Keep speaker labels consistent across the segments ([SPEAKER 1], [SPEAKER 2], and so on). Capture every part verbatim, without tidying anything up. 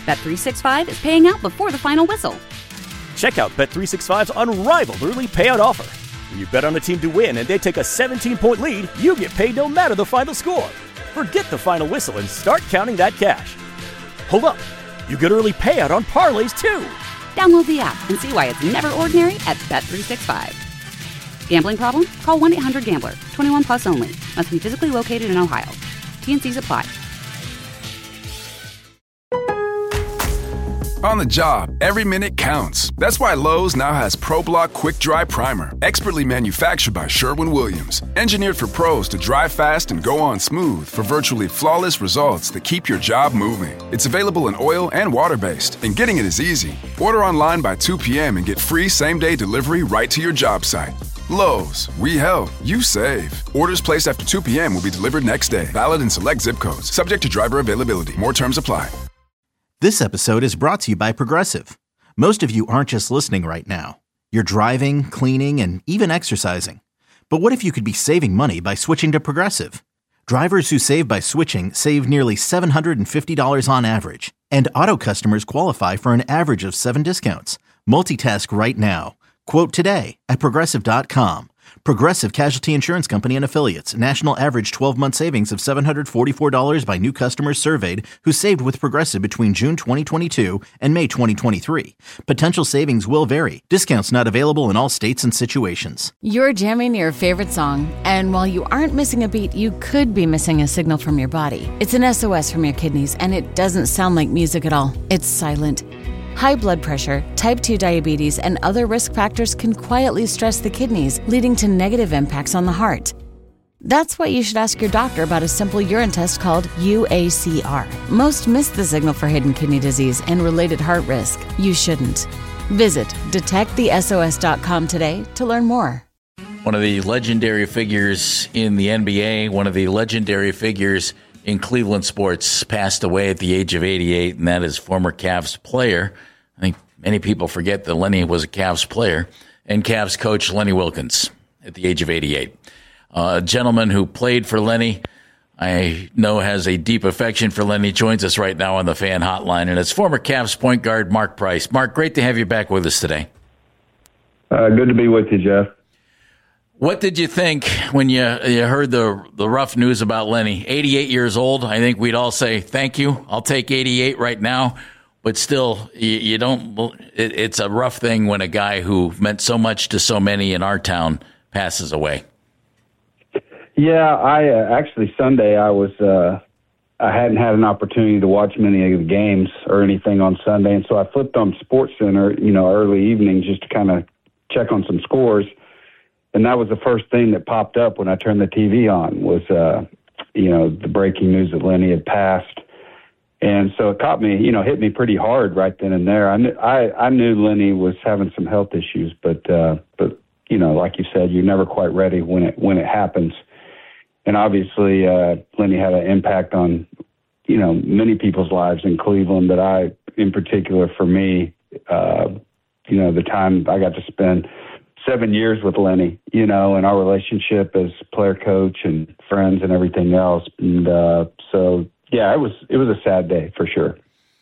[SPEAKER 1] Bet three sixty-five is paying out before the final whistle.
[SPEAKER 2] Check out Bet three sixty-five's unrivaled early payout offer. When you bet on a team to win and they take a seventeen-point lead, you get paid no matter the final score. Forget the final whistle and start counting that cash. Hold up. You get early payout on parlays, too.
[SPEAKER 1] Download the app and see why it's never ordinary at Bet three sixty-five. Gambling problem? Call one eight hundred gambler. twenty-one plus only. Must be physically located in Ohio. T N Cs apply.
[SPEAKER 3] On the job, every minute counts. That's why Lowe's now has ProBlock Quick Dry Primer, expertly manufactured by Sherwin-Williams. Engineered for pros to dry fast and go on smooth for virtually flawless results that keep your job moving. It's available in oil and water-based, and getting it is easy. Order online by two p.m. and get free same-day delivery right to your job site. Lowe's, we help, you save. Orders placed after two p.m. will be delivered next day. Valid in select zip codes. Subject to driver availability. More terms apply.
[SPEAKER 4] This episode is brought to you by Progressive. Most of you aren't just listening right now. You're driving, cleaning, and even exercising. But what if you could be saving money by switching to Progressive? Drivers who save by switching save nearly seven hundred fifty dollars on average. And auto customers qualify for an average of seven discounts. Multitask right now. Quote today at Progressive dot com. Progressive Casualty Insurance Company and Affiliates. National average twelve-month savings of seven hundred forty-four dollars by new customers surveyed who saved with Progressive between June twenty twenty-two and May twenty twenty-three. Potential savings will vary. Discounts not available in all states and situations.
[SPEAKER 5] You're jamming your favorite song, and while you aren't missing a beat, you could be missing a signal from your body. It's an S O S from your kidneys, and it doesn't sound like music at all. It's silent. High blood pressure, type two diabetes, and other risk factors can quietly stress the kidneys, leading to negative impacts on the heart. That's why you should ask your doctor about a simple urine test called U A C R. Most miss the signal for hidden kidney disease and related heart risk. You shouldn't. Visit detect the S O S dot com today to learn more.
[SPEAKER 6] One of the legendary figures in the N B A, one of the legendary figures in Cleveland sports, passed away at the age of eighty-eight, and that is former Cavs player. I think many people forget that Lenny was a Cavs player, and Cavs coach Lenny Wilkens at the age of eighty-eight. Uh, a gentleman who played for Lenny, I know has a deep affection for Lenny, joins us right now on the fan hotline, and it's former Cavs point guard Mark Price. Mark, great to have you back with us today.
[SPEAKER 7] Uh, good to be with you, Jeff.
[SPEAKER 6] What did you think when you you heard the the rough news about Lenny? eighty-eight years old. I think we'd all say, thank you. I'll take eighty-eight right now. But still, you, you don't. It, it's a rough thing when a guy who meant so much to so many in our town passes away.
[SPEAKER 7] Yeah, I uh, actually Sunday I was uh, I hadn't had an opportunity to watch many of the games or anything on Sunday, and so I flipped on SportsCenter, you know, early evening just to kind of check on some scores. And that was the first thing that popped up when I turned the T V on was, uh, you know, the breaking news that Lenny had passed. And so it caught me, you know, hit me pretty hard right then and there. I knew, I, I knew Lenny was having some health issues, but, uh, but, you know, like you said, you're never quite ready when it, when it happens. And obviously, uh, Lenny had an impact on, you know, many people's lives in Cleveland, but I, in particular for me, uh, you know, the time I got to spend seven years with Lenny, you know, and our relationship as player coach and friends and everything else. And uh, so, yeah, it was it was a sad day for sure.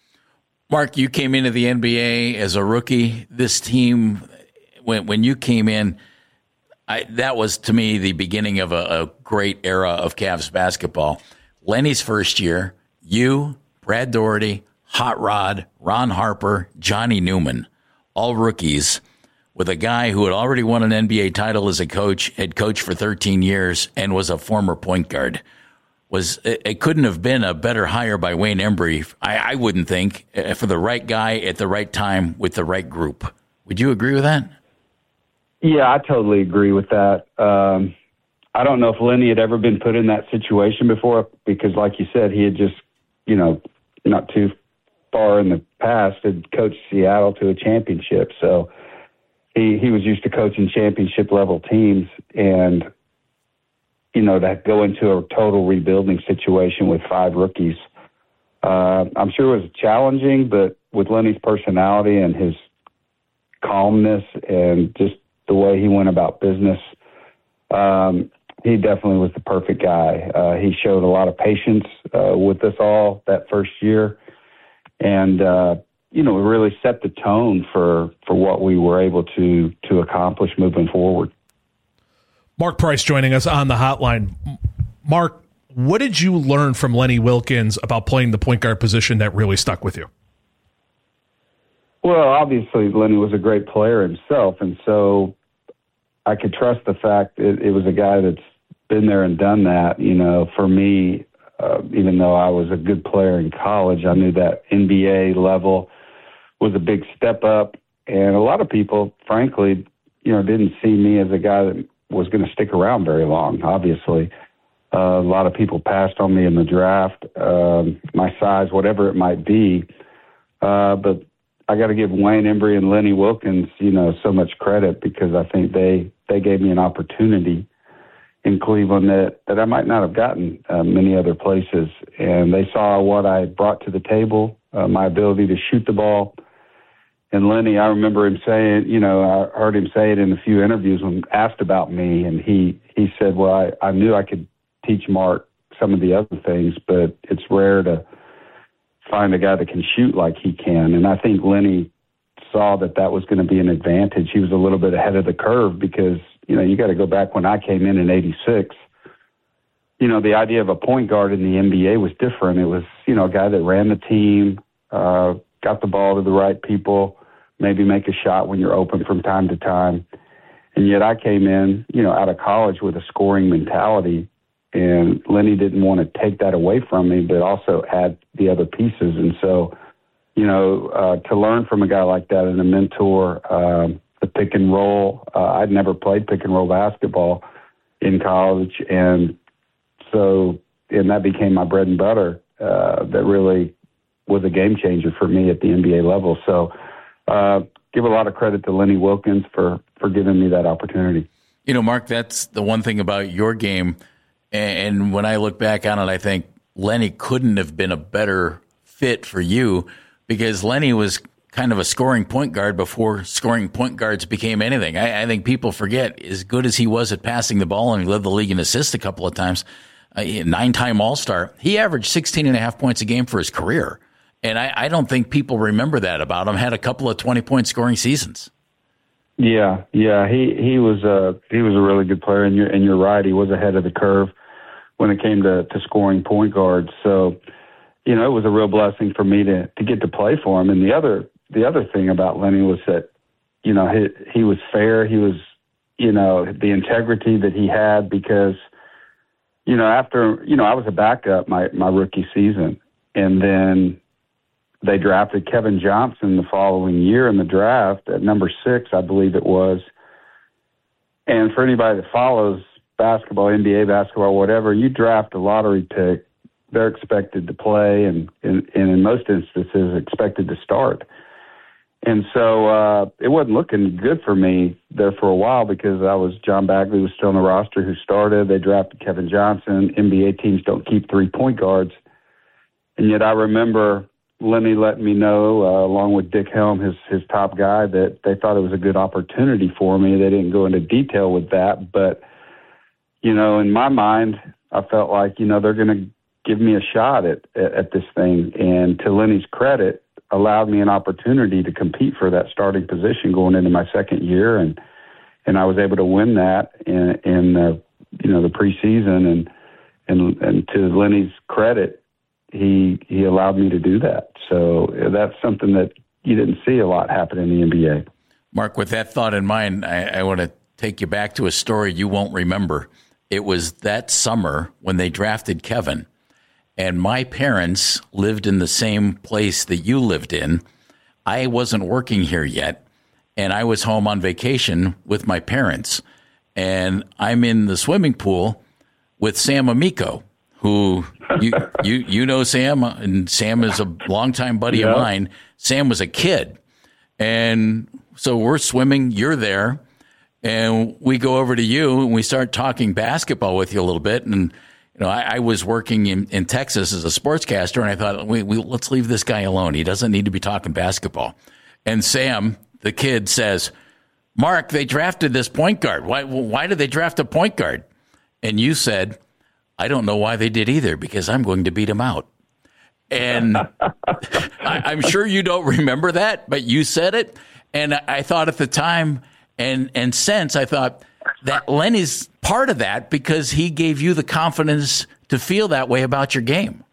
[SPEAKER 6] Mark, you came into the N B A as a rookie. This team, when when you came in, I, that was to me the beginning of a, a great era of Cavs basketball. Lenny's first year, you, Brad Daugherty, Hot Rod, Ron Harper, Johnny Newman, all rookies, with a guy who had already won an N B A title as a coach, had coached for thirteen years, and was a former point guard. Was it, it couldn't have been a better hire by Wayne Embry, I, I wouldn't think, for the right guy at the right time with the right group. Would you agree with that?
[SPEAKER 7] Yeah, I totally agree with that. Um, I don't know if Lenny had ever been put in that situation before because, like you said, he had just, you know, not too far in the past had coached Seattle to a championship. So he, he was used to coaching championship-level teams, and you know, to go into a total rebuilding situation with five rookies. Uh, I'm sure it was challenging, but with Lenny's personality and his calmness and just the way he went about business, um, he definitely was the perfect guy. Uh, he showed a lot of patience uh, with us all that first year. and uh, you know, really set the tone for, for what we were able to to accomplish moving forward.
[SPEAKER 8] Mark Price joining us on the hotline. Mark, what did you learn from Lenny Wilkens about playing the point guard position that really stuck with you?
[SPEAKER 7] Well, obviously, Lenny was a great player himself, and so I could trust the fact that it was a guy that's been there and done that. You know, for me, uh, even though I was a good player in college, I knew that N B A level was a big step up, and a lot of people, frankly, you know, didn't see me as a guy that was going to stick around very long, obviously. Uh, a lot of people passed on me in the draft, um, my size, whatever it might be. Uh, but I got to give Wayne Embry and Lenny Wilkens, you know, so much credit, because I think they, they gave me an opportunity in Cleveland that, that I might not have gotten uh, many other places. And they saw what I brought to the table, uh, my ability to shoot the ball. And Lenny, I remember him saying, you know, I heard him say it in a few interviews when asked about me, and he, he said, well, I, I knew I could teach Mark some of the other things, but it's rare to find a guy that can shoot like he can. And I think Lenny saw that that was going to be an advantage. He was a little bit ahead of the curve because, you know, you got to go back when I came in in eighty-six. You know, the idea of a point guard in the N B A was different. It was, you know, a guy that ran the team, uh, got the ball to the right people, maybe make a shot when you're open from time to time. And yet I came in, you know, out of college with a scoring mentality, and Lenny didn't want to take that away from me, but also add the other pieces. And so, you know, uh, to learn from a guy like that and a mentor, um, the pick and roll, uh, I'd never played pick and roll basketball in college. And so, and that became my bread and butter. Uh, that really was a game changer for me at the N B A level. So, uh, give a lot of credit to Lenny Wilkens for, for giving me that opportunity.
[SPEAKER 6] You know, Mark, that's the one thing about your game. And when I look back on it, I think Lenny couldn't have been a better fit for you, because Lenny was kind of a scoring point guard before scoring point guards became anything. I, I think people forget, as good as he was at passing the ball, and he led the league in assists a couple of times, a nine-time All-Star, he averaged sixteen and a half points a game for his career. And I, I don't think people remember that about him. Had a couple of twenty-point scoring seasons.
[SPEAKER 7] Yeah, yeah, he he was a he was a really good player, and you're and you're right, he was ahead of the curve when it came to, to scoring point guards. So, you know, it was a real blessing for me to, to get to play for him. And the other the other thing about Lenny was that, you know, he he was fair. He was, you know, the integrity that he had, because, you know, after, you know, I was a backup my, my rookie season, and then they drafted Kevin Johnson the following year in the draft at number six, I believe it was. And for anybody that follows basketball, N B A basketball, whatever, you draft a lottery pick, they're expected to play, and, and, and in most instances expected to start. And so uh, it wasn't looking good for me there for a while, because I was, John Bagley was still on the roster who started. They drafted Kevin Johnson. N B A teams don't keep three point guards. And yet I remember Lenny letting me know, uh, along with Dick Helm, his, his top guy, that they thought it was a good opportunity for me. They didn't go into detail with that, but you know, in my mind, I felt like, you know, they're going to give me a shot at, at, at this thing. And to Lenny's credit, allowed me an opportunity to compete for that starting position going into my second year. And, and I was able to win that in, in uh, you know, the preseason. And, and, and to Lenny's credit, he, he allowed me to do that. So that's something that you didn't see a lot happen in the N B A.
[SPEAKER 6] Mark, with that thought in mind, I, I want to take you back to a story you won't remember. It was that summer when they drafted Kevin, and my parents lived in the same place that you lived in. I wasn't working here yet, and I was home on vacation with my parents, and I'm in the swimming pool with Sam Amico, who you you you know Sam, and Sam is a longtime buddy yeah. of mine. Sam was a kid, and so we're swimming. You're there. And we go over to you and we start talking basketball with you a little bit. And, you know, I, I was working in, in Texas as a sportscaster, and I thought, we, we, let's leave this guy alone. He doesn't need to be talking basketball. And Sam, the kid, says, Mark, they drafted this point guard. Why, why did they draft a point guard? And you said, I don't know why they did either, because I'm going to beat him out. And I, I'm sure you don't remember that, but you said it. And I thought at the time and, and since, I thought that Lenny's part of that because he gave you the confidence to feel that way about your game.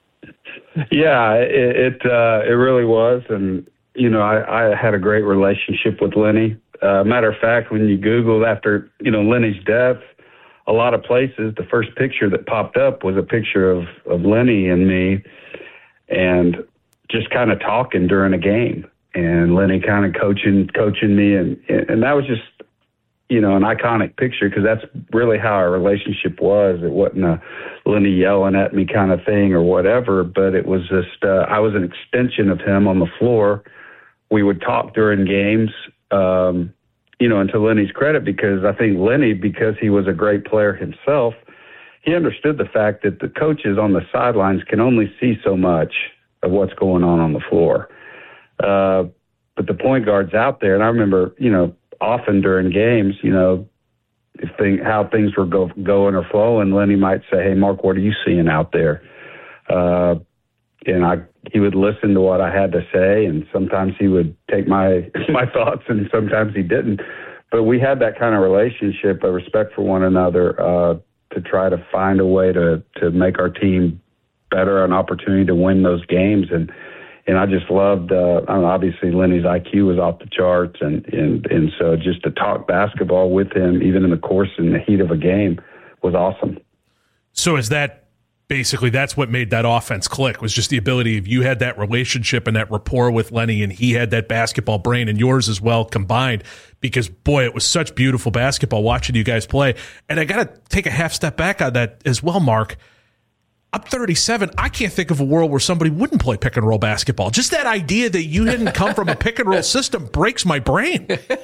[SPEAKER 7] Yeah, it it, uh, it really was. And, you know, I, I had a great relationship with Lenny. Uh, matter of fact, when you Googled after, you know, Lenny's death, a lot of places, the first picture that popped up was a picture of, of Lenny and me and just kind of talking during a game. And Lenny kind of coaching coaching me. And, and that was just, you know, an iconic picture because that's really how our relationship was. It wasn't a Lenny yelling at me kind of thing or whatever, but it was just, uh, I was an extension of him on the floor. We would talk during games, um, you know, and to Lenny's credit, because I think Lenny, because he was a great player himself, he understood the fact that the coaches on the sidelines can only see so much of what's going on on the floor. Uh, but the point guard's out there, and I remember, you know, often during games, you know, if thing, how things were go, going or flowing, Lenny might say, "Hey, Mark, what are you seeing out there?" Uh, and I, he would listen to what I had to say, and sometimes he would take my my thoughts, and sometimes he didn't. But we had that kind of relationship, a respect for one another, uh, to try to find a way to to make our team better, an opportunity to win those games, and. And I just loved, uh, I mean, obviously Lenny's I Q was off the charts. And, and, and so just to talk basketball with him, even in the course and the heat of a game, was awesome.
[SPEAKER 8] So is that basically, that's what made that offense click, was just the ability of you had that relationship and that rapport with Lenny, and he had that basketball brain and yours as well combined, because boy, it was such beautiful basketball watching you guys play. And I got to take a half step back on that as well, Mark. I'm thirty-seven. I can't think of a world where somebody wouldn't play pick and roll basketball. Just that idea that you didn't come from a pick and roll system breaks my brain.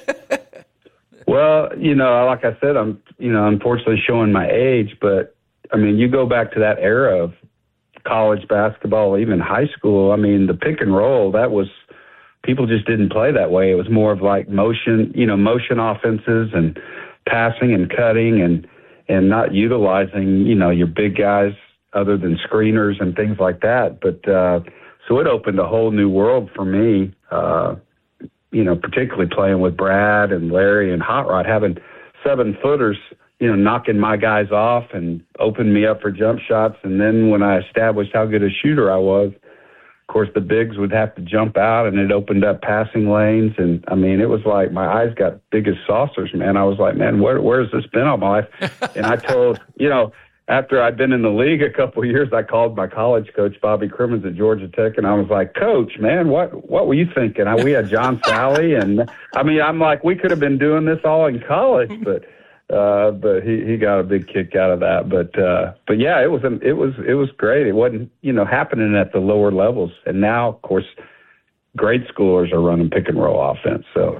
[SPEAKER 7] Well, you know, like I said, I'm, you know, unfortunately showing my age, but I mean, you go back to that era of college basketball, even high school. I mean, the pick and roll, that was, people just didn't play that way. It was more of like motion, you know, motion offenses and passing and cutting and, and not utilizing, you know, your big guys other than screeners and things like that. But uh, so it opened a whole new world for me, uh, you know, particularly playing with Brad and Larry and Hot Rod, having seven footers, you know, knocking my guys off and opened me up for jump shots. And then when I established how good a shooter I was, of course, the bigs would have to jump out, and it opened up passing lanes. And, I mean, it was like my eyes got big as saucers, man. I was like, man, where, where has this been all my life? And I told, you know, after I'd been in the league a couple of years, I called my college coach, Bobby Crimmins at Georgia Tech, and I was like, Coach, man, what what were you thinking? I, we had John Sally, and, I mean, I'm like, we could have been doing this all in college, but uh, but he, he got a big kick out of that. But, uh, but yeah, it was, it was it was great. It wasn't, you know, happening at the lower levels. And now, of course, grade schoolers are running pick and roll offense. So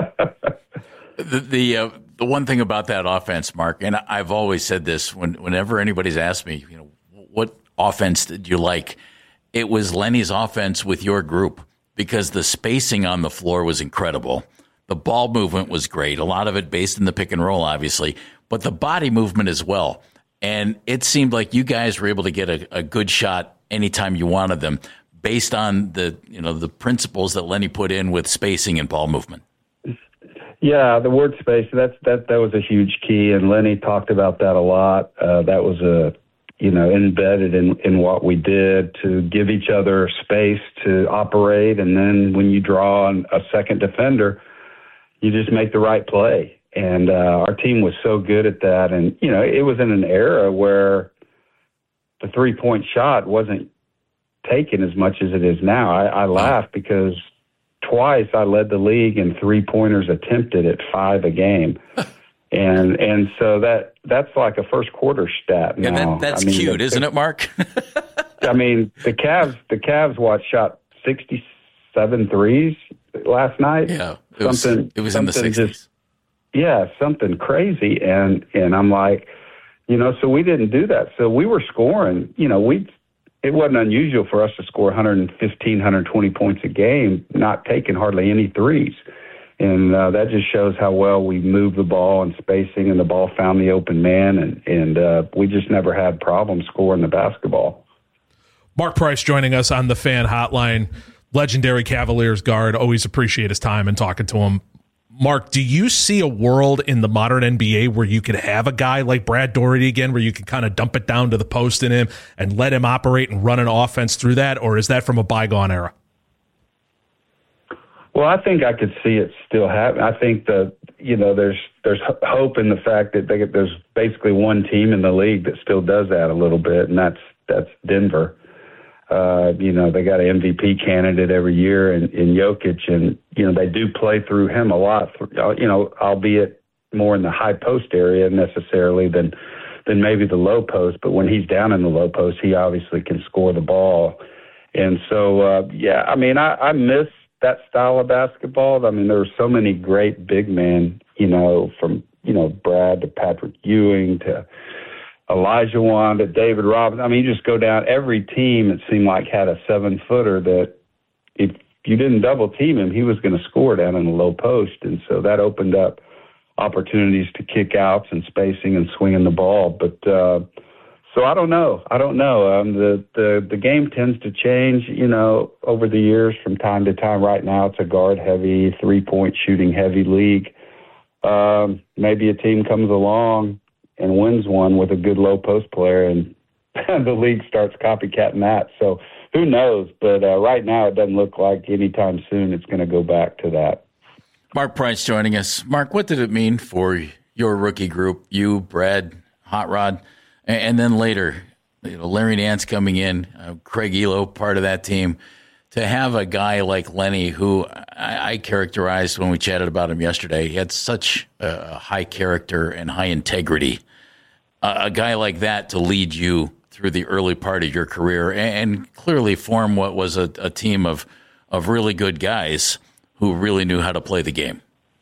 [SPEAKER 6] the the, uh, the one thing about that offense, Mark, and I've always said this when, whenever anybody's asked me, you know, what offense did you like? It was Lenny's offense with your group, because the spacing on the floor was incredible. The ball movement was great. A lot of it based in the pick and roll, obviously, but the body movement as well. And it seemed like you guys were able to get a, a good shot anytime you wanted them, based on the, you know, the principles that Lenny put in with spacing and ball movement.
[SPEAKER 7] Yeah, the word space, that's, that, that was a huge key, and Lenny talked about that a lot. Uh, that was, a, you know, embedded in, in what we did, to give each other space to operate, and then when you draw on a second defender, you just make the right play. And uh, our team was so good at that, and, you know, it was in an era where the three-point shot wasn't taken as much as it is now. I, I laugh because twice I led the league in three-pointers attempted at five a game. And and so that that's like a first quarter stat now.
[SPEAKER 6] And that, that's I mean, cute, the, isn't it, Mark?
[SPEAKER 7] I mean, the Cavs, the Cavs, what, shot sixty-seven threes last night?
[SPEAKER 6] Yeah, it
[SPEAKER 7] something,
[SPEAKER 6] was, it was
[SPEAKER 7] something
[SPEAKER 6] in the sixties.
[SPEAKER 7] Just, yeah, something crazy. And, and I'm like, you know, so we didn't do that. So we were scoring, you know, we it wasn't unusual for us to score one fifteen, one twenty points a game, not taking hardly any threes. And uh, that just shows how well we moved the ball and spacing, and the ball found the open man, and, and uh, we just never had problems scoring the basketball.
[SPEAKER 8] Mark Price joining us on the Fan Hotline, legendary Cavaliers guard. Always appreciate his time and talking to him. Mark, do you see a world in the modern N B A where you could have a guy like Brad Daugherty again, where you could kind of dump it down to the post in him and let him operate and run an offense through that, or is that from a bygone era?
[SPEAKER 7] Well, I think I could see it still happen. I think that, you know, there's there's hope in the fact that they, there's basically one team in the league that still does that a little bit, and that's that's Denver. Uh, you know, they got an M V P candidate every year in, in Jokic, and, you know, they do play through him a lot, you know, albeit more in the high post area necessarily than than maybe the low post. But when he's down in the low post, he obviously can score the ball. And so, uh, yeah, I mean, I, I miss that style of basketball. I mean, there were so many great big men, you know, from, you know, Brad to Patrick Ewing to Elijah Wan to David Robinson. I mean, you just go down. Every team, it seemed like, had a seven-footer that if you didn't double team him, he was going to score down in the low post. And so that opened up opportunities to kick outs and spacing and swinging the ball. But uh, so I don't know. I don't know. Um, the, the, the game tends to change, you know, over the years from time to time. Right now it's a guard-heavy, three-point shooting-heavy league. Um, maybe a team comes along and wins one with a good low post player, and the league starts copycatting that. So who knows? But uh, right now it doesn't look like anytime soon it's going to go back to that.
[SPEAKER 6] Mark Price joining us. Mark, what did it mean for your rookie group, you, Brad, Hot Rod, and, and then later, you know, Larry Nance coming in, uh, Craig Elo, part of that team, to have a guy like Lenny, who I, I characterized when we chatted about him yesterday, he had such a high character and high integrity. Uh, a guy like that to lead you through the early part of your career and, and clearly form what was a, a team of, of really good guys who really knew how to play the game.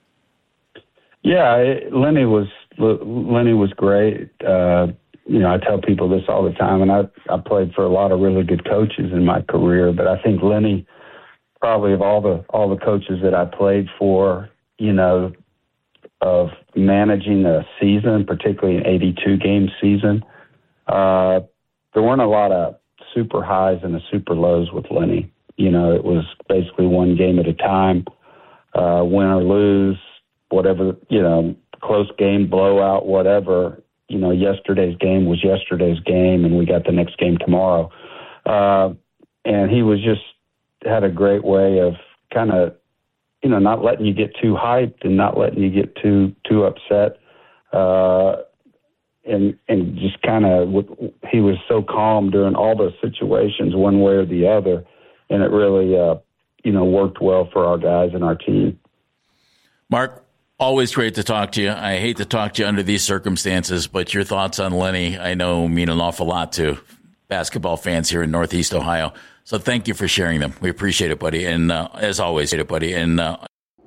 [SPEAKER 7] Yeah, it, Lenny was Lenny was great. Uh, you know, I tell people this all the time, and I I played for a lot of really good coaches in my career, but I think Lenny, probably of all the all the coaches that I played for, you know, of managing a season, particularly an eighty-two game season, uh, there weren't a lot of super highs and super lows with Lenny. You know, it was basically one game at a time, uh, win or lose, whatever, you know, close game, blowout, whatever. You know, yesterday's game was yesterday's game, and we got the next game tomorrow. Uh, and he was just had a great way of kind of, you know, not letting you get too hyped and not letting you get too too upset, uh, and and just kind of he was so calm during all those situations, one way or the other, and it really, uh, you know, worked well for our guys and our team.
[SPEAKER 6] Mark, always great to talk to you. I hate to talk to you under these circumstances, but your thoughts on Lenny, I know, mean an awful lot to basketball fans here in Northeast Ohio. So thank you for sharing them. We appreciate it, buddy. And uh, as always, it, buddy. And uh...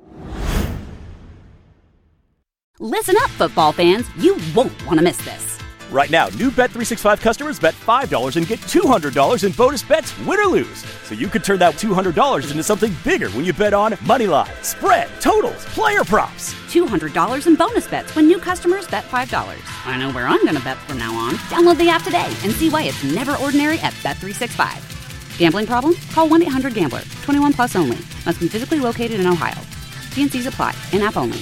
[SPEAKER 1] listen up, football fans. You won't want to miss this.
[SPEAKER 2] Right now, new Bet three sixty-five customers bet five dollars and get two hundred dollars in bonus bets, win or lose. So you could turn that two hundred dollars into something bigger when you bet on moneyline, spread, totals, player props.
[SPEAKER 1] two hundred dollars in bonus bets when new customers bet five dollars. I know where I'm going to bet from now on. Download the app today and see why it's never ordinary at Bet three sixty-five. Gambling problem? Call one eight hundred gambler. twenty-one plus only. Must be physically located in Ohio. T and C's apply. In-app only.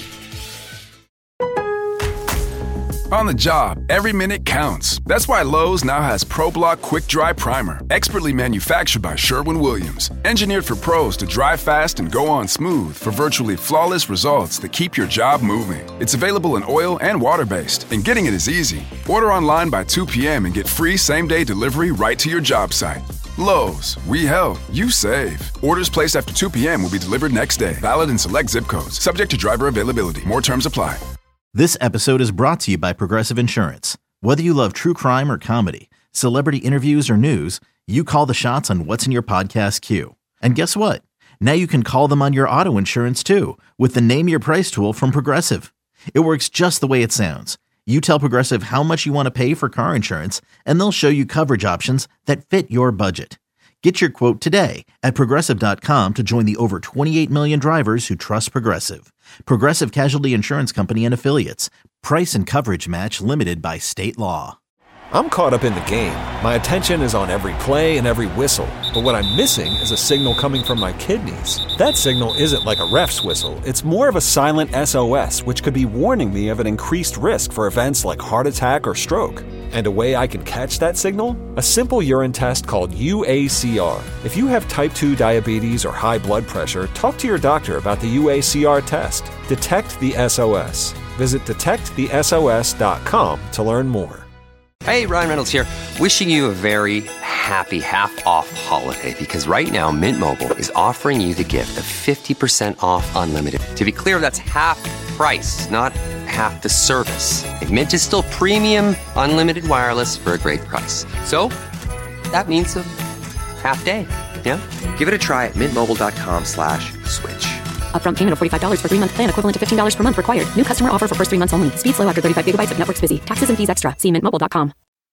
[SPEAKER 3] On the job, every minute counts. That's why Lowe's now has ProBlock Quick Dry Primer, expertly manufactured by Sherwin-Williams. Engineered for pros to dry fast and go on smooth for virtually flawless results that keep your job moving. It's available in oil and water-based, and getting it is easy. Order online by two p.m. and get free same-day delivery right to your job site. Lowe's, we help, you save. Orders placed after two p.m. will be delivered next day. Valid in select zip codes. Subject to driver availability. More terms apply.
[SPEAKER 4] This episode is brought to you by Progressive Insurance. Whether you love true crime or comedy, celebrity interviews or news, you call the shots on what's in your podcast queue. And guess what? Now you can call them on your auto insurance too with the Name Your Price tool from Progressive. It works just the way it sounds. You tell Progressive how much you want to pay for car insurance, and they'll show you coverage options that fit your budget. Get your quote today at Progressive dot com to join the over twenty-eight million drivers who trust Progressive. Progressive Casualty Insurance Company and Affiliates. Price and coverage match limited by state law.
[SPEAKER 9] I'm caught up in the game. My attention is on every play and every whistle. But what I'm missing is a signal coming from my kidneys. That signal isn't like a ref's whistle. It's more of a silent S O S, which could be warning me of an increased risk for events like heart attack or stroke. And a way I can catch that signal? A simple urine test called U A C R. If you have type two diabetes or high blood pressure, talk to your doctor about the U A C R test. Detect the S O S. Visit detect the S O S dot com to learn more.
[SPEAKER 10] Hey, Ryan Reynolds here, wishing you a very happy half-off holiday, because right now Mint Mobile is offering you the gift of fifty percent off unlimited. To be clear, that's half price, not half the service. And Mint is still premium unlimited wireless for a great price. So, that means a half day, yeah? Give it a try at mintmobile.com slash switch.
[SPEAKER 11] Upfront payment of forty-five dollars for three-month plan equivalent to fifteen dollars per month required. New customer offer for first three months only. Speed slow after thirty-five gigabytes if network's busy. Taxes and fees extra. See mint mobile dot com.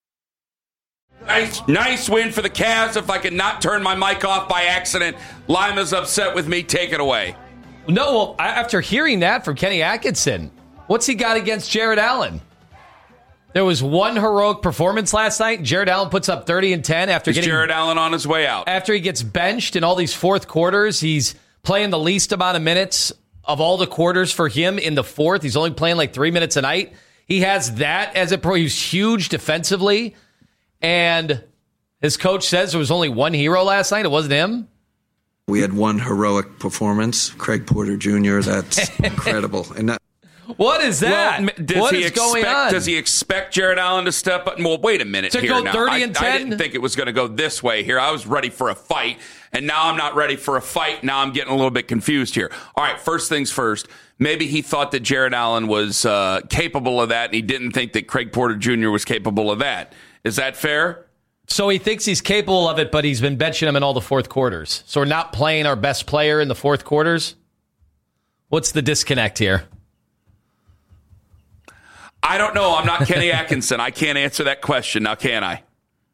[SPEAKER 12] Nice, nice win for the Cavs. If I could not turn my mic off by accident, Lima's upset with me. Take it away.
[SPEAKER 13] No, well, after hearing that from Kenny Atkinson, what's he got against Jared Allen? There was one heroic performance last night. Jared Allen puts up thirty and ten after
[SPEAKER 12] Is
[SPEAKER 13] getting
[SPEAKER 12] Jared Allen on his way out.
[SPEAKER 13] After he gets benched in all these fourth quarters. He's playing the least amount of minutes of all the quarters for him in the fourth. He's only playing like three minutes a night. He has that as a pro. He's huge defensively. And his coach says there was only one hero last night. It wasn't him.
[SPEAKER 14] We had one heroic performance, Craig Porter Junior That's incredible. And that.
[SPEAKER 13] What is that?
[SPEAKER 12] Well, does
[SPEAKER 13] what
[SPEAKER 12] he
[SPEAKER 13] is
[SPEAKER 12] expect,
[SPEAKER 13] going on?
[SPEAKER 12] Does he expect Jared Allen to step up? Well, wait a minute
[SPEAKER 13] to
[SPEAKER 12] here
[SPEAKER 13] go
[SPEAKER 12] now.
[SPEAKER 13] thirty
[SPEAKER 12] I,
[SPEAKER 13] and ten?
[SPEAKER 12] I didn't think it was going to go this way here. I was ready for a fight, and now I'm not ready for a fight. Now I'm getting a little bit confused here. All right, first things first. Maybe he thought that Jared Allen was uh, capable of that, and he didn't think that Craig Porter Junior was capable of that. Is that fair?
[SPEAKER 13] So he thinks he's capable of it, but he's been benching him in all the fourth quarters. So we're not playing our best player in the fourth quarters? What's the disconnect here?
[SPEAKER 12] I don't know. I'm not Kenny Atkinson. I can't answer that question now, can I?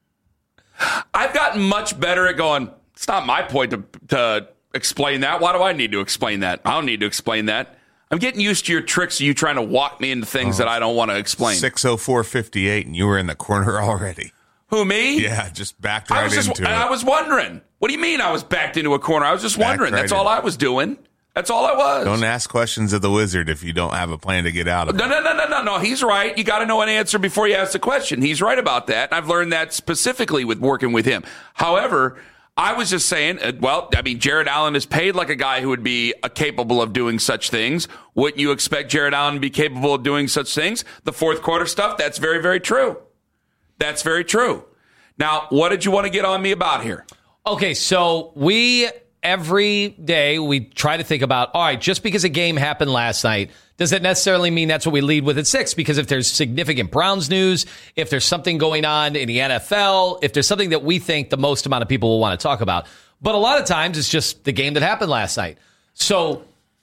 [SPEAKER 12] I've gotten much better at going, it's not my point to, to explain that. Why do I need to explain that? I don't need to explain that. I'm getting used to your tricks of you trying to walk me into things oh, that I don't want to explain.
[SPEAKER 15] six oh four fifty-eight, and you were in the corner already.
[SPEAKER 12] Who, me?
[SPEAKER 15] Yeah, just backed right
[SPEAKER 12] I was just,
[SPEAKER 15] into it.
[SPEAKER 12] I was wondering. What do you mean I was backed into a corner? I was just backed wondering. Right That's in. all I was doing. That's all I was.
[SPEAKER 15] Don't ask questions of the wizard if you don't have a plan to get out of it.
[SPEAKER 12] No, no, no, no, no, no. He's right. You got to know an answer before you ask the question. He's right about that. And I've learned that specifically with working with him. However, I was just saying, well, I mean, Jared Allen is paid like a guy who would be uh, capable of doing such things. Wouldn't you expect Jared Allen to be capable of doing such things? The fourth quarter stuff, that's very, very true. That's very true. Now, what did you want to get on me about here?
[SPEAKER 13] Okay, so we, every day, we try to think about, all right, just because a game happened last night, does it necessarily mean that's what we lead with at six? Because if there's significant Browns news, if there's something going on in the N F L, if there's something that we think the most amount of people will want to talk about. But a lot of times, it's just the game that happened last night. So,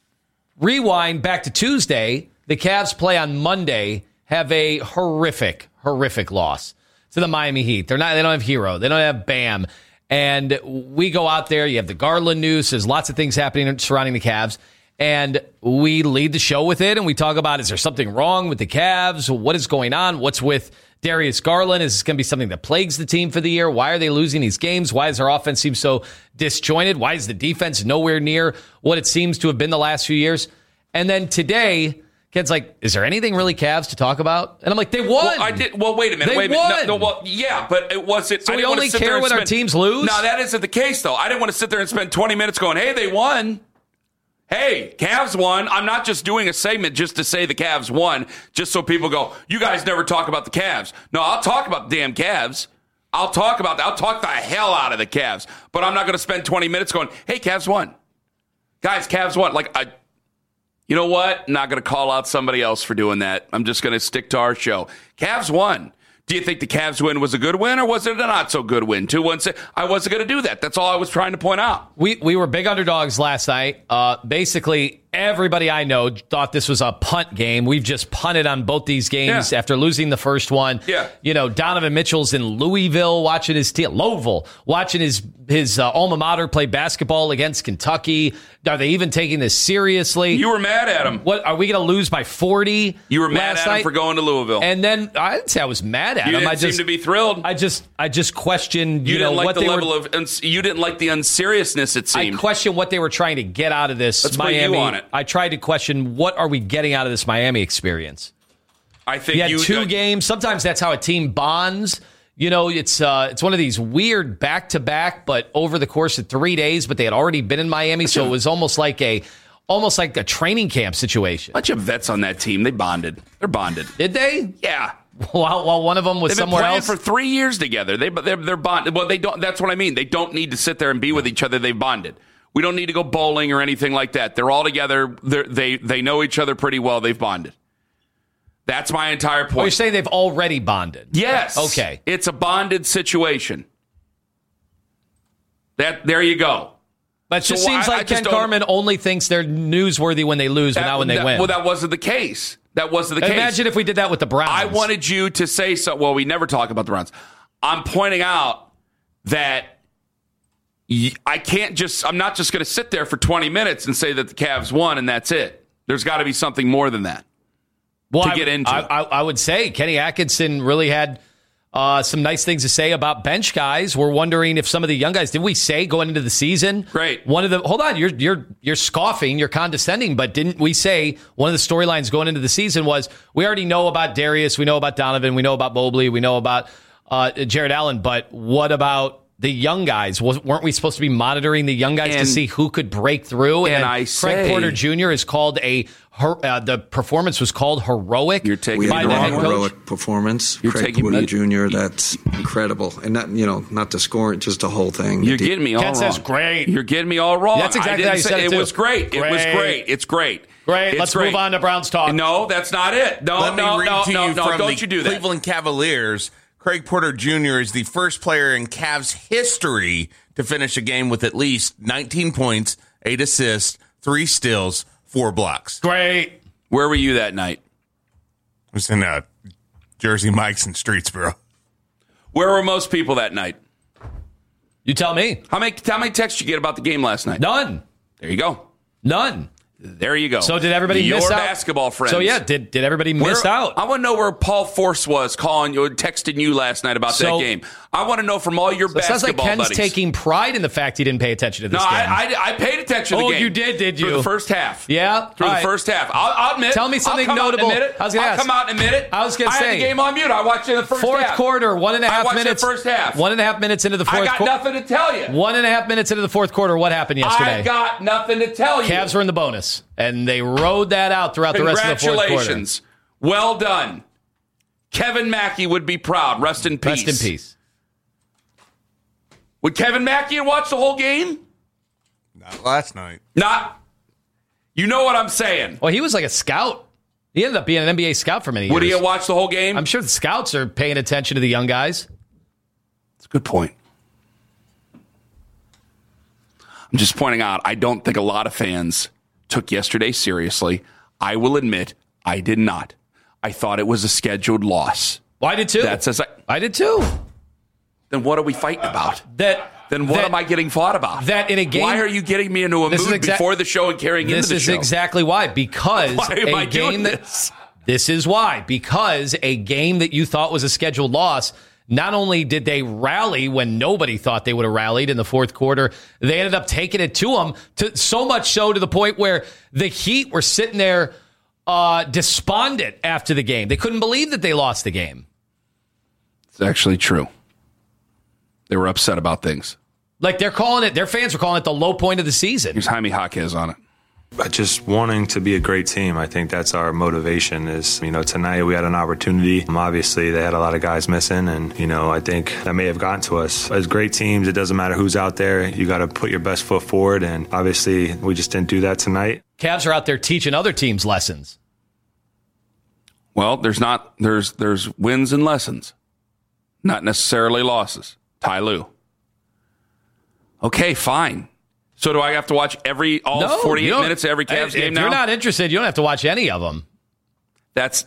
[SPEAKER 13] rewind back to Tuesday, the Cavs play on Monday, have a horrific, horrific loss to the Miami Heat. They're not. They don't have Hero. They don't have Bam. And we go out there. You have the Garland news. There's lots of things happening surrounding the Cavs. And we lead the show with it. And we talk about, is there something wrong with the Cavs? What is going on? What's with Darius Garland? Is this going to be something that plagues the team for the year? Why are they losing these games? Why does their offense seem so disjointed? Why is the defense nowhere near what it seems to have been the last few years? And then today, Ken's like, is there anything really Cavs to talk about? And I'm like, they won.
[SPEAKER 12] Well, I did. Well, wait a minute.
[SPEAKER 13] They
[SPEAKER 12] wait a
[SPEAKER 13] won.
[SPEAKER 12] minute. No, no, well, yeah, but it wasn't.
[SPEAKER 13] So
[SPEAKER 12] I
[SPEAKER 13] we
[SPEAKER 12] didn't
[SPEAKER 13] only
[SPEAKER 12] want to sit
[SPEAKER 13] care
[SPEAKER 12] there and
[SPEAKER 13] when
[SPEAKER 12] spend,
[SPEAKER 13] our teams lose?
[SPEAKER 12] No, that isn't the case, though. I didn't want to sit there and spend twenty minutes going, hey, they won. Hey, Cavs won. I'm not just doing a segment just to say the Cavs won, just so people go, you guys never talk about the Cavs. No, I'll talk about the damn Cavs. I'll talk about that. I'll talk the hell out of the Cavs. But I'm not going to spend twenty minutes going, hey, Cavs won. Guys, Cavs won. Like, I... You know what? I'm not going to call out somebody else for doing that. I'm just going to stick to our show. Cavs won. Do you think the Cavs win was a good win, or was it a not so good win? Two one six. I wasn't going to do that. That's all I was trying to point out.
[SPEAKER 13] We we were big underdogs last night. Uh, basically, everybody I know thought this was a punt game. We've just punted on both these games
[SPEAKER 12] Yeah.
[SPEAKER 13] after losing the first one.
[SPEAKER 12] Yeah.
[SPEAKER 13] You know, Donovan Mitchell's in Louisville watching his team, Louisville, watching his his uh, alma mater play basketball against Kentucky. Are they even taking this seriously?
[SPEAKER 12] You were mad at him.
[SPEAKER 13] What, are we going to lose by forty?
[SPEAKER 12] You were mad
[SPEAKER 13] last
[SPEAKER 12] at him
[SPEAKER 13] night?
[SPEAKER 12] for going to Louisville.
[SPEAKER 13] And then I didn't say I was mad at
[SPEAKER 12] you
[SPEAKER 13] him.
[SPEAKER 12] didn't
[SPEAKER 13] I
[SPEAKER 12] seem
[SPEAKER 13] just
[SPEAKER 12] to be thrilled.
[SPEAKER 13] I just I just questioned.
[SPEAKER 12] You,
[SPEAKER 13] You,
[SPEAKER 12] didn't
[SPEAKER 13] know
[SPEAKER 12] like
[SPEAKER 13] what
[SPEAKER 12] the
[SPEAKER 13] they
[SPEAKER 12] level
[SPEAKER 13] were,
[SPEAKER 12] of. uns- You didn't like the unseriousness. It
[SPEAKER 13] I
[SPEAKER 12] seemed.
[SPEAKER 13] question what they were trying to get out of this
[SPEAKER 12] Let's put you
[SPEAKER 13] Miami.
[SPEAKER 12] on it.
[SPEAKER 13] I tried to question what are we getting out of this Miami experience.
[SPEAKER 12] I think
[SPEAKER 13] You had
[SPEAKER 12] you
[SPEAKER 13] two
[SPEAKER 12] uh,
[SPEAKER 13] games. Sometimes that's how a team bonds. You know, it's uh, it's one of these weird back to back, but over the course of three days. But they had already been in Miami, so it was almost like a almost like a training camp situation.
[SPEAKER 12] bunch of vets on that team. They bonded. They're bonded.
[SPEAKER 13] Did they?
[SPEAKER 12] Yeah.
[SPEAKER 13] While, while one of them was
[SPEAKER 12] They've been
[SPEAKER 13] somewhere
[SPEAKER 12] playing
[SPEAKER 13] else
[SPEAKER 12] for three years together. They they're, they're bonded. Well, they don't. That's what I mean. They don't need to sit there and be with each other. They've bonded. We don't need to go bowling or anything like that. They're all together. They're, they they know each other pretty well. They've bonded. That's my entire point.
[SPEAKER 13] Oh, you're saying they've already bonded?
[SPEAKER 12] Yes.
[SPEAKER 13] Okay.
[SPEAKER 12] It's a bonded situation. That there you go.
[SPEAKER 13] But it just
[SPEAKER 12] So
[SPEAKER 13] seems
[SPEAKER 12] I- I
[SPEAKER 13] like
[SPEAKER 12] just
[SPEAKER 13] Ken
[SPEAKER 12] don't-
[SPEAKER 13] Carmen only thinks they're newsworthy when they lose, but
[SPEAKER 12] That-
[SPEAKER 13] not when they
[SPEAKER 12] that-
[SPEAKER 13] win.
[SPEAKER 12] Well, that wasn't the case. That wasn't the case.
[SPEAKER 13] Imagine if we did that with the Browns.
[SPEAKER 12] I wanted you to say so. Well, we never talk about the Browns. I'm pointing out that y- I can't just, I'm not just going to sit there for twenty minutes and say that the Cavs won and that's it. There's got to be something more than that
[SPEAKER 13] well,
[SPEAKER 12] to
[SPEAKER 13] I,
[SPEAKER 12] get into.
[SPEAKER 13] I, I, I would say Kenny Atkinson really had uh, some nice things to say about bench guys. We're wondering if some of the young guys, did we say going into the season?
[SPEAKER 12] Great.
[SPEAKER 13] One of the, hold on, you're, you're, you're scoffing, you're condescending, but didn't we say one of the storylines going into the season was we already know about Darius, we know about Donovan, we know about Mobley, we know about uh, Jared Allen, but what about the young guys? Was, weren't we supposed to be monitoring the young guys
[SPEAKER 12] And-
[SPEAKER 13] to see who could break through?
[SPEAKER 12] and
[SPEAKER 13] And,
[SPEAKER 12] I
[SPEAKER 13] Craig
[SPEAKER 12] say-
[SPEAKER 13] Porter Junior is called a, her, uh, the performance was called heroic.
[SPEAKER 12] You're taking
[SPEAKER 14] We
[SPEAKER 13] by
[SPEAKER 14] had
[SPEAKER 13] the
[SPEAKER 14] a
[SPEAKER 13] head coach.
[SPEAKER 14] heroic performance.
[SPEAKER 12] You're
[SPEAKER 14] Craig
[SPEAKER 12] taking
[SPEAKER 14] Porter
[SPEAKER 12] me-
[SPEAKER 14] Junior That's incredible, and not you know not the score, just the whole thing.
[SPEAKER 12] You're
[SPEAKER 14] The-
[SPEAKER 12] getting me all
[SPEAKER 13] Ken
[SPEAKER 12] wrong.
[SPEAKER 13] says great.
[SPEAKER 12] You're getting me all wrong.
[SPEAKER 13] That's exactly
[SPEAKER 12] I
[SPEAKER 13] how
[SPEAKER 12] didn't
[SPEAKER 13] you
[SPEAKER 12] say,
[SPEAKER 13] said it,
[SPEAKER 12] it
[SPEAKER 13] too.
[SPEAKER 12] was great. It was
[SPEAKER 13] Great.
[SPEAKER 12] great. It's great.
[SPEAKER 13] Great.
[SPEAKER 12] It's
[SPEAKER 13] Let's
[SPEAKER 12] great.
[SPEAKER 13] move on to Browns talk.
[SPEAKER 12] No, that's not it. No,
[SPEAKER 15] Let
[SPEAKER 12] no,
[SPEAKER 15] me read
[SPEAKER 12] no,
[SPEAKER 15] to
[SPEAKER 12] no,
[SPEAKER 15] you
[SPEAKER 12] no.
[SPEAKER 15] from
[SPEAKER 12] Don't
[SPEAKER 15] the
[SPEAKER 12] you do that.
[SPEAKER 15] Cleveland Cavaliers. Craig Porter Junior is the first player in Cavs history to finish a game with at least nineteen points, eight assists, three steals, four blocks.
[SPEAKER 13] Great.
[SPEAKER 12] Where were you that night?
[SPEAKER 15] I was in uh, Jersey Mike's in Streetsboro.
[SPEAKER 12] Where were most people that night?
[SPEAKER 13] You tell me.
[SPEAKER 12] How many how many texts you get about the game last night?
[SPEAKER 13] None.
[SPEAKER 12] There you go.
[SPEAKER 13] None.
[SPEAKER 12] There you go.
[SPEAKER 13] So did everybody
[SPEAKER 12] Your
[SPEAKER 13] miss out?
[SPEAKER 12] basketball friends.
[SPEAKER 13] So yeah, did did everybody miss
[SPEAKER 12] Where-
[SPEAKER 13] out?
[SPEAKER 12] I want to know where Paul Force was calling you, texting you last night about
[SPEAKER 13] So-
[SPEAKER 12] that game. I want to know from all your
[SPEAKER 13] So it sounds
[SPEAKER 12] basketball
[SPEAKER 13] like Ken's
[SPEAKER 12] buddies.
[SPEAKER 13] taking pride in the fact he didn't pay attention to this
[SPEAKER 12] no,
[SPEAKER 13] game.
[SPEAKER 12] I, I, I paid attention to
[SPEAKER 13] Oh,
[SPEAKER 12] the game.
[SPEAKER 13] you did, did
[SPEAKER 12] Through
[SPEAKER 13] you?
[SPEAKER 12] the first half.
[SPEAKER 13] Yeah?
[SPEAKER 12] Through
[SPEAKER 13] All
[SPEAKER 12] the
[SPEAKER 13] right.
[SPEAKER 12] first half. I'll, I'll admit.
[SPEAKER 13] Tell me something
[SPEAKER 12] I'll come
[SPEAKER 13] notable.
[SPEAKER 12] Out in a minute.
[SPEAKER 13] I was gonna
[SPEAKER 12] I'll
[SPEAKER 13] ask.
[SPEAKER 12] come out in a minute.
[SPEAKER 13] I was gonna
[SPEAKER 12] I
[SPEAKER 13] say.
[SPEAKER 12] had the game on mute. I watched it in the first
[SPEAKER 13] Fourth
[SPEAKER 12] half.
[SPEAKER 13] quarter, one and a
[SPEAKER 12] I
[SPEAKER 13] half
[SPEAKER 12] watched
[SPEAKER 13] minutes.
[SPEAKER 12] the first half.
[SPEAKER 13] One and a half minutes into the fourth
[SPEAKER 12] I got
[SPEAKER 13] quarter.
[SPEAKER 12] nothing to tell you.
[SPEAKER 13] One and a half minutes into the fourth quarter, what happened yesterday?
[SPEAKER 12] I got nothing to tell you.
[SPEAKER 13] Cavs were in the bonus, and they rode that out throughout the rest of the fourth quarter.
[SPEAKER 12] Congratulations. Well done. Kevin Mackey would be proud. Rest in peace.
[SPEAKER 13] Rest in peace.
[SPEAKER 12] Would Kevin Mackey watch the whole game?
[SPEAKER 15] Not last night.
[SPEAKER 12] Not. You know what I'm saying.
[SPEAKER 13] Well, he was like a scout. He ended up being an N B A scout for many years.
[SPEAKER 12] Would he have watched the whole game?
[SPEAKER 13] I'm sure the scouts are paying attention to the young guys.
[SPEAKER 12] That's a good point. I'm just pointing out, I don't think a lot of fans took yesterday seriously. I will admit, I did not. I thought it was a scheduled loss.
[SPEAKER 13] Well, I did too.
[SPEAKER 12] That's as I,
[SPEAKER 13] I did too.
[SPEAKER 12] Then what are we fighting about?
[SPEAKER 13] That
[SPEAKER 12] Then what
[SPEAKER 13] that,
[SPEAKER 12] am I getting fought about?
[SPEAKER 13] That in a game.
[SPEAKER 12] Why are you getting me into a
[SPEAKER 13] This is
[SPEAKER 12] mood
[SPEAKER 13] exa-
[SPEAKER 12] before the show and carrying into
[SPEAKER 13] This
[SPEAKER 12] the
[SPEAKER 13] is
[SPEAKER 12] show?
[SPEAKER 13] exactly why. Because
[SPEAKER 12] Why am
[SPEAKER 13] a
[SPEAKER 12] I
[SPEAKER 13] game
[SPEAKER 12] doing
[SPEAKER 13] that
[SPEAKER 12] this?
[SPEAKER 13] this is why. Because a game that you thought was a scheduled loss. Not only did they rally when nobody thought they would have rallied in the fourth quarter, they ended up taking it to them, to, so much so to the point where the Heat were sitting there uh, despondent after the game. They couldn't believe that they lost the game.
[SPEAKER 12] It's actually true. They were upset about things.
[SPEAKER 13] Like they're calling it, their fans were calling it the low point of the season.
[SPEAKER 12] Here's Jaime Jaquez on it.
[SPEAKER 16] Just wanting to be a great team. I think that's our motivation is, you know, tonight we had an opportunity. Um, obviously, they had a lot of guys missing, and, you know, I think that may have gotten to us. As great teams, it doesn't matter who's out there. You got to put your best foot forward, and obviously, we just didn't do that tonight.
[SPEAKER 13] Cavs are out there teaching other teams lessons.
[SPEAKER 12] Well, there's not there's there's wins and lessons, not necessarily losses. Ty Lue. Okay, fine. So do I have to watch every all
[SPEAKER 13] No,
[SPEAKER 12] forty-eight
[SPEAKER 13] you don't-
[SPEAKER 12] minutes of every Cavs
[SPEAKER 13] if
[SPEAKER 12] game
[SPEAKER 13] If
[SPEAKER 12] now?
[SPEAKER 13] you're not interested, you don't have to watch any of them.
[SPEAKER 12] That's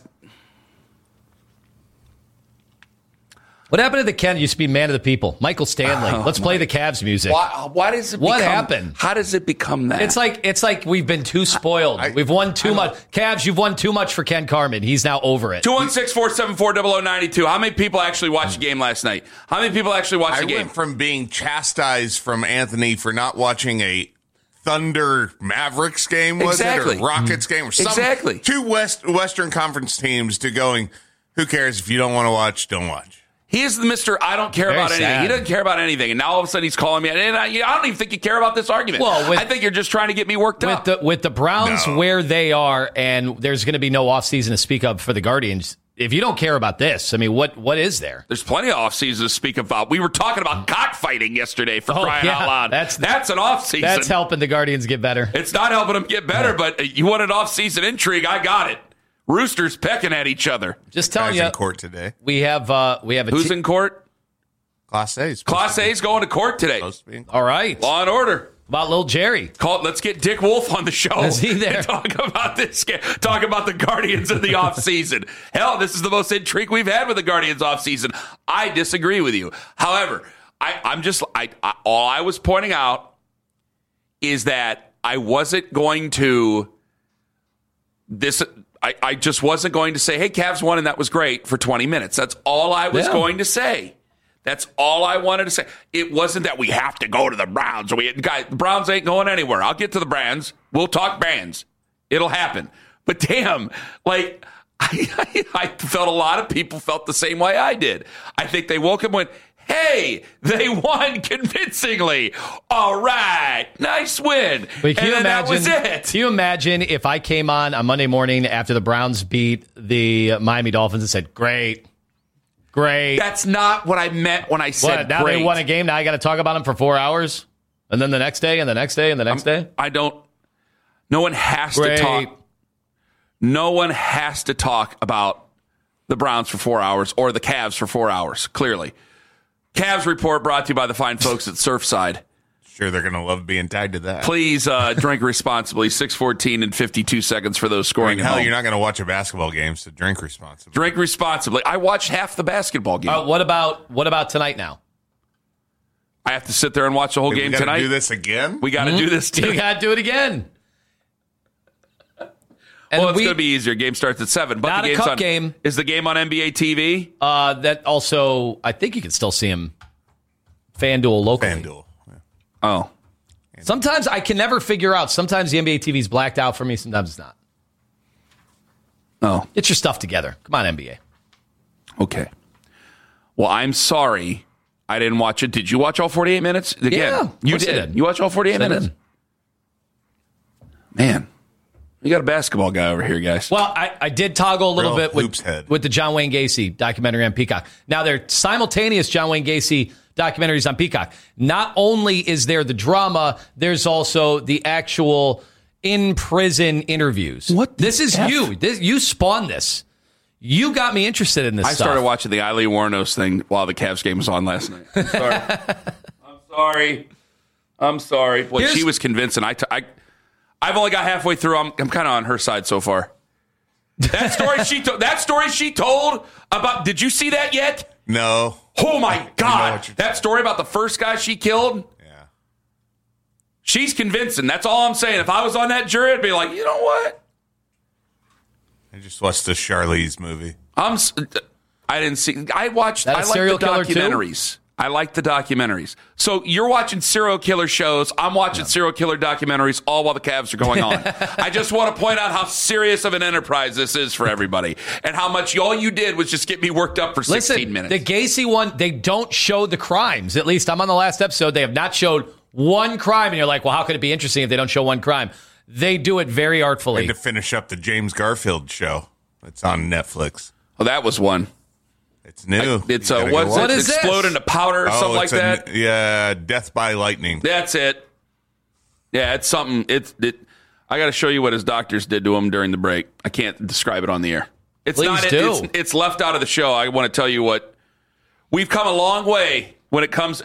[SPEAKER 13] What happened to the Ken used to be man of the people? Michael Stanley.
[SPEAKER 12] Oh,
[SPEAKER 13] Let's play
[SPEAKER 12] my-
[SPEAKER 13] the Cavs music.
[SPEAKER 12] why, why does it
[SPEAKER 13] What
[SPEAKER 12] become-
[SPEAKER 13] happened?
[SPEAKER 12] How does it become that?
[SPEAKER 13] It's like it's like we've been too spoiled.
[SPEAKER 15] I-
[SPEAKER 13] we've won too
[SPEAKER 15] I
[SPEAKER 13] much. Cavs, you've won too much for Ken Carmen. He's now over it.
[SPEAKER 12] two one six, four seven four, zero zero nine two. How many people actually watched the game last night? How many people actually watched
[SPEAKER 15] I
[SPEAKER 12] the game?
[SPEAKER 15] went from being chastised from Anthony for not watching a Thunder Mavericks game, was
[SPEAKER 12] Exactly.
[SPEAKER 15] it, or Rockets game, or something.
[SPEAKER 12] Exactly.
[SPEAKER 15] Two West Western Conference teams to going, who cares if you don't want to watch, don't watch.
[SPEAKER 12] He is the Mister I don't care
[SPEAKER 13] Very
[SPEAKER 12] about anything.
[SPEAKER 13] sad.
[SPEAKER 12] He doesn't care about anything. And now all of a sudden he's calling me. And I, I don't even think you care about this argument.
[SPEAKER 13] Well, with-
[SPEAKER 12] I think you're just trying to get me worked
[SPEAKER 13] With
[SPEAKER 12] up.
[SPEAKER 13] the with the Browns
[SPEAKER 15] No.
[SPEAKER 13] where they are, and there's going to be no offseason to speak of for the Guardians. If you don't care about this, I mean, what what is there?
[SPEAKER 12] There's plenty of offseason to speak about. We were talking about cockfighting yesterday for
[SPEAKER 13] Oh,
[SPEAKER 12] crying
[SPEAKER 13] yeah.
[SPEAKER 12] out loud.
[SPEAKER 13] That's-
[SPEAKER 12] That's an offseason.
[SPEAKER 13] That's helping the Guardians get better.
[SPEAKER 12] It's not helping them get better, but you want an offseason intrigue. I got it. Roosters pecking at each other.
[SPEAKER 13] Just telling
[SPEAKER 15] Guys
[SPEAKER 13] you,
[SPEAKER 15] in court today.
[SPEAKER 13] we have uh, we have a
[SPEAKER 12] Who's
[SPEAKER 13] t-
[SPEAKER 12] in court?
[SPEAKER 15] Class A's.
[SPEAKER 12] Class A's going to court today.
[SPEAKER 15] Supposed to be in court.
[SPEAKER 13] all right.
[SPEAKER 12] Law and order.
[SPEAKER 13] About little Jerry.
[SPEAKER 12] Call, let's get Dick Wolf on the show.
[SPEAKER 13] Is he there?
[SPEAKER 12] And talk about this game. Talk about the Guardians in the offseason. Hell, this is the most intrigue we've had with the Guardians offseason. I disagree with you. However, I, I'm just I, I all I was pointing out is that I wasn't going to this I, I just wasn't going to say, hey, Cavs won and that was great for twenty minutes. That's all I was
[SPEAKER 13] Yeah.
[SPEAKER 12] going to say. That's all I wanted to say. It wasn't that we have to go to the Browns. We, guys, the Browns ain't going anywhere. I'll get to the Browns. We'll talk Browns. It'll happen. But damn, like, I, I, I felt a lot of people felt the same way I did. I think they woke up and went, hey, they won convincingly. All right. Nice win.
[SPEAKER 13] Wait, can
[SPEAKER 12] and
[SPEAKER 13] you
[SPEAKER 12] then
[SPEAKER 13] imagine?
[SPEAKER 12] that was it.
[SPEAKER 13] Can you imagine if I came on on Monday morning after the Browns beat the Miami Dolphins and said, "Great, great."
[SPEAKER 12] That's not what I meant when I said
[SPEAKER 13] What, now
[SPEAKER 12] great.
[SPEAKER 13] they won a game. Now I got to talk about them for four hours, and then the next day, and the next day, and the next day.
[SPEAKER 12] I don't. No one has
[SPEAKER 13] Great.
[SPEAKER 12] to talk. No one has to talk about the Browns for four hours or the Cavs for four hours. Clearly, Cavs report brought to you by the fine folks at Surfside.
[SPEAKER 15] Sure, they're going to love being tagged to that.
[SPEAKER 12] Please uh, drink responsibly. six fourteen and fifty-two seconds for those
[SPEAKER 15] I
[SPEAKER 12] scoring.
[SPEAKER 15] mean,
[SPEAKER 12] at
[SPEAKER 15] hell,
[SPEAKER 12] home.
[SPEAKER 15] you're not going to watch a basketball game, so drink responsibly.
[SPEAKER 12] Drink responsibly. I watched half the basketball game.
[SPEAKER 13] Uh, what about what about tonight? Now
[SPEAKER 12] I have to sit there and watch the whole
[SPEAKER 15] Hey, we
[SPEAKER 12] game
[SPEAKER 15] gotta
[SPEAKER 12] tonight.
[SPEAKER 15] do this again?
[SPEAKER 12] We got to do this.
[SPEAKER 13] you
[SPEAKER 12] Tonight.
[SPEAKER 13] got to do it again. And
[SPEAKER 12] Well, it's
[SPEAKER 13] we-
[SPEAKER 12] going to be easier. Game starts at seven. But
[SPEAKER 13] Not
[SPEAKER 12] the
[SPEAKER 13] a
[SPEAKER 12] game's
[SPEAKER 13] cup
[SPEAKER 12] on,
[SPEAKER 13] game.
[SPEAKER 12] Is the game on N B A T V?
[SPEAKER 13] Uh, that also, I think you can still see him. FanDuel locally.
[SPEAKER 15] FanDuel.
[SPEAKER 12] Oh.
[SPEAKER 13] Sometimes I can never figure out. Sometimes the N B A T V is blacked out for me. Sometimes it's not.
[SPEAKER 12] Oh.
[SPEAKER 13] Get your stuff together. Come on, N B A.
[SPEAKER 12] Okay. Well, I'm sorry I didn't watch it. Did you watch all forty-eight minutes? Again,
[SPEAKER 13] Yeah, of
[SPEAKER 12] you
[SPEAKER 13] course I
[SPEAKER 12] did.
[SPEAKER 13] did.
[SPEAKER 12] You watched all forty-eight
[SPEAKER 13] Yes, I
[SPEAKER 12] minutes?
[SPEAKER 13] did.
[SPEAKER 12] Man, you got a basketball guy over here, guys.
[SPEAKER 13] Well, I, I did toggle a little
[SPEAKER 15] Real
[SPEAKER 13] bit with,
[SPEAKER 15] hoops head.
[SPEAKER 13] with the John Wayne Gacy documentary on Peacock. Now, they're simultaneous John Wayne Gacy documentaries on Peacock. Not only is there the drama, there's also the actual in-prison interviews.
[SPEAKER 12] What the
[SPEAKER 13] This is
[SPEAKER 12] F?
[SPEAKER 13] you. This, you spawned this. You got me interested in this
[SPEAKER 12] I
[SPEAKER 13] stuff.
[SPEAKER 12] started watching the Eiley Warnos thing while the Cavs game was on last night. I'm sorry. I'm sorry. I'm sorry. Well,
[SPEAKER 13] Here's-
[SPEAKER 12] she was convincing. I, t- I, I've only got halfway through. I'm, I'm kind of on her side so far. That story she told. That story she told about. Did you see that yet?
[SPEAKER 15] No.
[SPEAKER 12] Oh my
[SPEAKER 15] know
[SPEAKER 12] God!
[SPEAKER 15] what you're-
[SPEAKER 12] That story about the first guy she killed.
[SPEAKER 15] Yeah.
[SPEAKER 12] She's convincing. That's all I'm saying. If I was on that jury, I'd be like, you know what?
[SPEAKER 15] I just watched the Charlize movie.
[SPEAKER 12] I'm. s- I didn't see. I watched.
[SPEAKER 13] That a
[SPEAKER 12] I like
[SPEAKER 13] serial
[SPEAKER 12] the
[SPEAKER 13] killer too?
[SPEAKER 12] documentaries. I like the documentaries. So you're watching serial killer shows. I'm watching serial killer documentaries, all while the Cavs are going on. I just want to point out how serious of an enterprise this is for everybody, and how much all you did was just get me worked up for sixteen
[SPEAKER 13] Listen,
[SPEAKER 12] minutes.
[SPEAKER 13] the Gacy one, they don't show the crimes. At least I'm on the last episode. They have not showed one crime. And you're like, well, how could it be interesting if they don't show one crime? They do it very artfully.
[SPEAKER 15] And to finish up the James Garfield show. It's on Netflix.
[SPEAKER 12] oh, that was one.
[SPEAKER 15] It's new.
[SPEAKER 12] It's
[SPEAKER 15] You
[SPEAKER 12] uh,
[SPEAKER 15] gotta go
[SPEAKER 12] what's
[SPEAKER 15] watch
[SPEAKER 12] it?
[SPEAKER 13] is this?
[SPEAKER 12] Explode into powder or
[SPEAKER 15] Oh,
[SPEAKER 12] something like
[SPEAKER 15] it's a
[SPEAKER 12] that.
[SPEAKER 15] n- yeah, Death by Lightning.
[SPEAKER 12] That's it. Yeah, it's something. It's. It, I got to show you what his doctors did to him during the break. I can't describe it on the air. It's
[SPEAKER 13] Please
[SPEAKER 12] not. it-
[SPEAKER 13] do.
[SPEAKER 12] It's, it's left out of the show. I want to tell you what we've come a long way when it comes.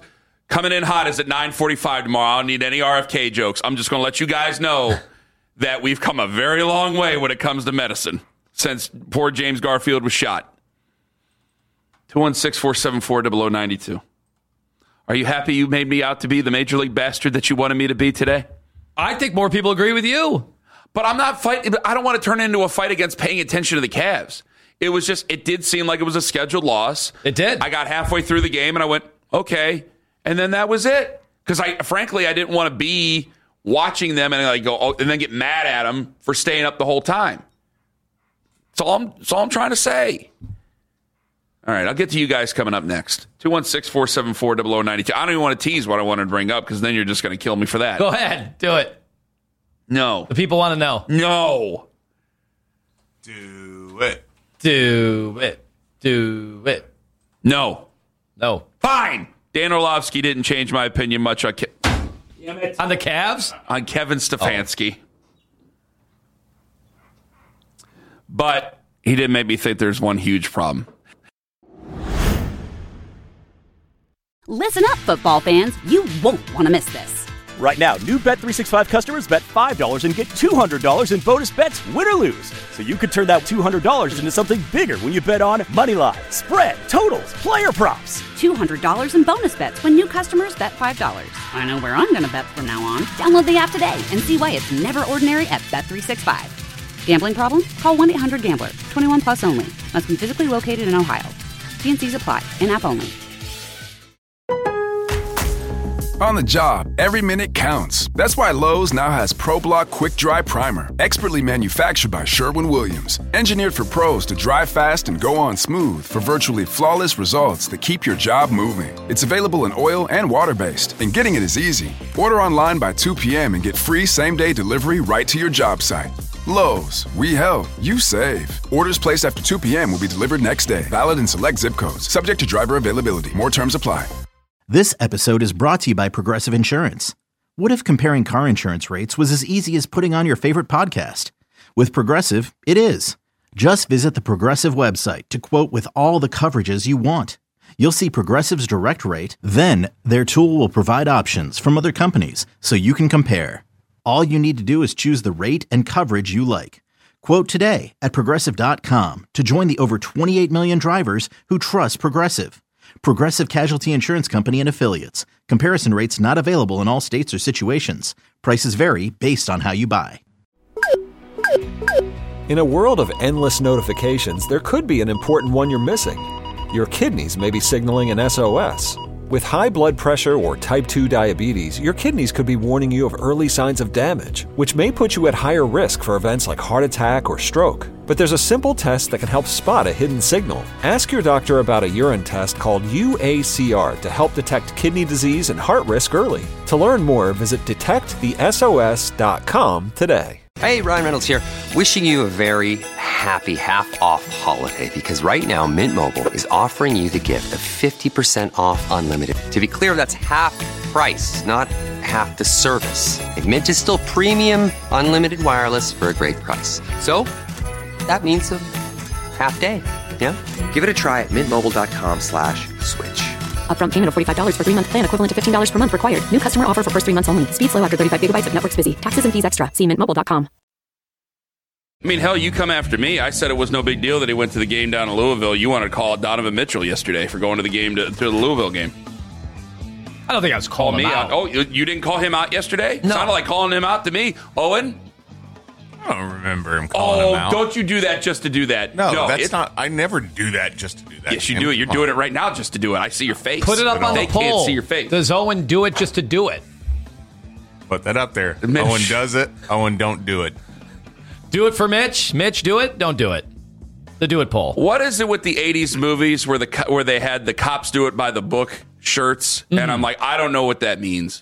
[SPEAKER 12] Coming in hot is at nine forty-five tomorrow. I don't need any R F K jokes. I'm just going to let you guys know that we've come a very long way when it comes to medicine since poor James Garfield was shot. two one six, four seven four, zero zero nine two. Are you happy you made me out to be the major league bastard that you wanted me to be today?
[SPEAKER 13] I think more people agree with you.
[SPEAKER 12] But I'm not fighting. I don't want to turn it into a fight against paying attention to the Cavs. It was just, it did seem like it was a scheduled loss.
[SPEAKER 13] It did.
[SPEAKER 12] I got halfway through the game and I went, okay. And then that was it. Because I, frankly, I didn't want to be watching them and like go oh, and then get mad at them for staying up the whole time. That's all I'm, that's all I'm trying to say. All right, I'll get to you guys coming up next. two one six, four seven four, zero zero nine two. I don't even want to tease what I wanted to bring up because then you're just going to kill me for that.
[SPEAKER 13] Go ahead. Do it.
[SPEAKER 12] No.
[SPEAKER 13] The people want to know.
[SPEAKER 12] No.
[SPEAKER 15] Do it.
[SPEAKER 13] Do it. Do it.
[SPEAKER 12] No.
[SPEAKER 13] No.
[SPEAKER 12] Fine. Dan Orlovsky didn't change my opinion much on, Ke-
[SPEAKER 13] Damn it. On the Cavs?
[SPEAKER 12] on Kevin Stefanski. Oh. But he did make me think there's one huge problem.
[SPEAKER 1] Listen up, football fans. You won't want to miss this.
[SPEAKER 2] Right now, new Bet three sixty-five customers bet five dollars and get two hundred dollars in bonus bets, win or lose. So you could turn that two hundred dollars into something bigger when you bet on moneyline, spread, totals, player props.
[SPEAKER 1] two hundred dollars in bonus bets when new customers bet five dollars. I know where I'm going to bet from now on. Download the app today and see why it's never ordinary at Bet three sixty-five. Gambling problem? Call one eight hundred gambler. twenty-one plus only. Must be physically located in Ohio. T and C's apply. In-app only.
[SPEAKER 3] On the job, every minute counts. That's why Lowe's now has ProBlock Quick Dry Primer, expertly manufactured by Sherwin-Williams. Engineered for pros to dry fast and go on smooth for virtually flawless results that keep your job moving. It's available in oil and water-based, and getting it is easy. Order online by two p.m. and get free same-day delivery right to your job site. Lowe's, we help, you save. Orders placed after two p.m. will be delivered next day. Valid in select zip codes. Subject to driver availability. More terms apply.
[SPEAKER 4] This episode is brought to you by Progressive Insurance. What if comparing car insurance rates was as easy as putting on your favorite podcast? With Progressive, it is. Just visit the Progressive website to quote with all the coverages you want. You'll see Progressive's direct rate, then their tool will provide options from other companies so you can compare. All you need to do is choose the rate and coverage you like. Quote today at Progressive dot com to join the over twenty-eight million drivers who trust Progressive. Progressive Casualty Insurance Company and Affiliates. Comparison rates not available in all states or situations. Prices vary based on how you buy.
[SPEAKER 9] In a world of endless notifications, there could be an important one you're missing. Your kidneys may be signaling an S O S. With high blood pressure or type two diabetes, your kidneys could be warning you of early signs of damage, which may put you at higher risk for events like heart attack or stroke. But there's a simple test that can help spot a hidden signal. Ask your doctor about a urine test called U A C R to help detect kidney disease and heart risk early. To learn more, visit detect the S O S dot com today.
[SPEAKER 10] Hey, Ryan Reynolds here, wishing you a very happy half-off holiday because right now Mint Mobile is offering you the gift of fifty percent off unlimited. To be clear, that's half price, not half the service. And Mint is still premium unlimited wireless for a great price. So that means a half day, yeah? Give it a try at mintmobile.com slash switch.
[SPEAKER 11] Upfront payment of forty-five dollars for three-month plan equivalent to fifteen dollars per month required. New customer offer for first three months only. Speed slow after thirty-five gigabytes if network's busy. Taxes and fees extra. See mint mobile dot com.
[SPEAKER 12] I mean, hell, you come after me. I said it was no big deal that he went to the game down in Louisville. You wanted to call Donovan Mitchell yesterday for going to the game to, to the Louisville game.
[SPEAKER 13] I don't think I was calling
[SPEAKER 12] me
[SPEAKER 13] him out.
[SPEAKER 12] out. Oh, you, you didn't call him out yesterday?
[SPEAKER 13] No.
[SPEAKER 12] Sounded like calling him out to me. Owen?
[SPEAKER 15] I don't remember him calling
[SPEAKER 12] oh,
[SPEAKER 15] him out.
[SPEAKER 12] Don't you do that just to do that.
[SPEAKER 15] No,
[SPEAKER 12] no
[SPEAKER 15] that's
[SPEAKER 12] it,
[SPEAKER 15] not. I never do that just to do that.
[SPEAKER 12] Yes, you do it. You're doing it right now just to do it. I see your face.
[SPEAKER 13] Put it up on
[SPEAKER 12] they
[SPEAKER 13] the poll.
[SPEAKER 12] They can't see your face.
[SPEAKER 13] Does Owen do it just to do it?
[SPEAKER 15] Put that up there.
[SPEAKER 12] Mitch.
[SPEAKER 15] Owen does it. Owen don't do it.
[SPEAKER 13] Do it for Mitch. Mitch, do it. Don't do it. The do it poll.
[SPEAKER 12] What is it with the eighties movies where the where they had the cops do it by the book shirts? Mm-hmm. And I'm like, I don't know what that means.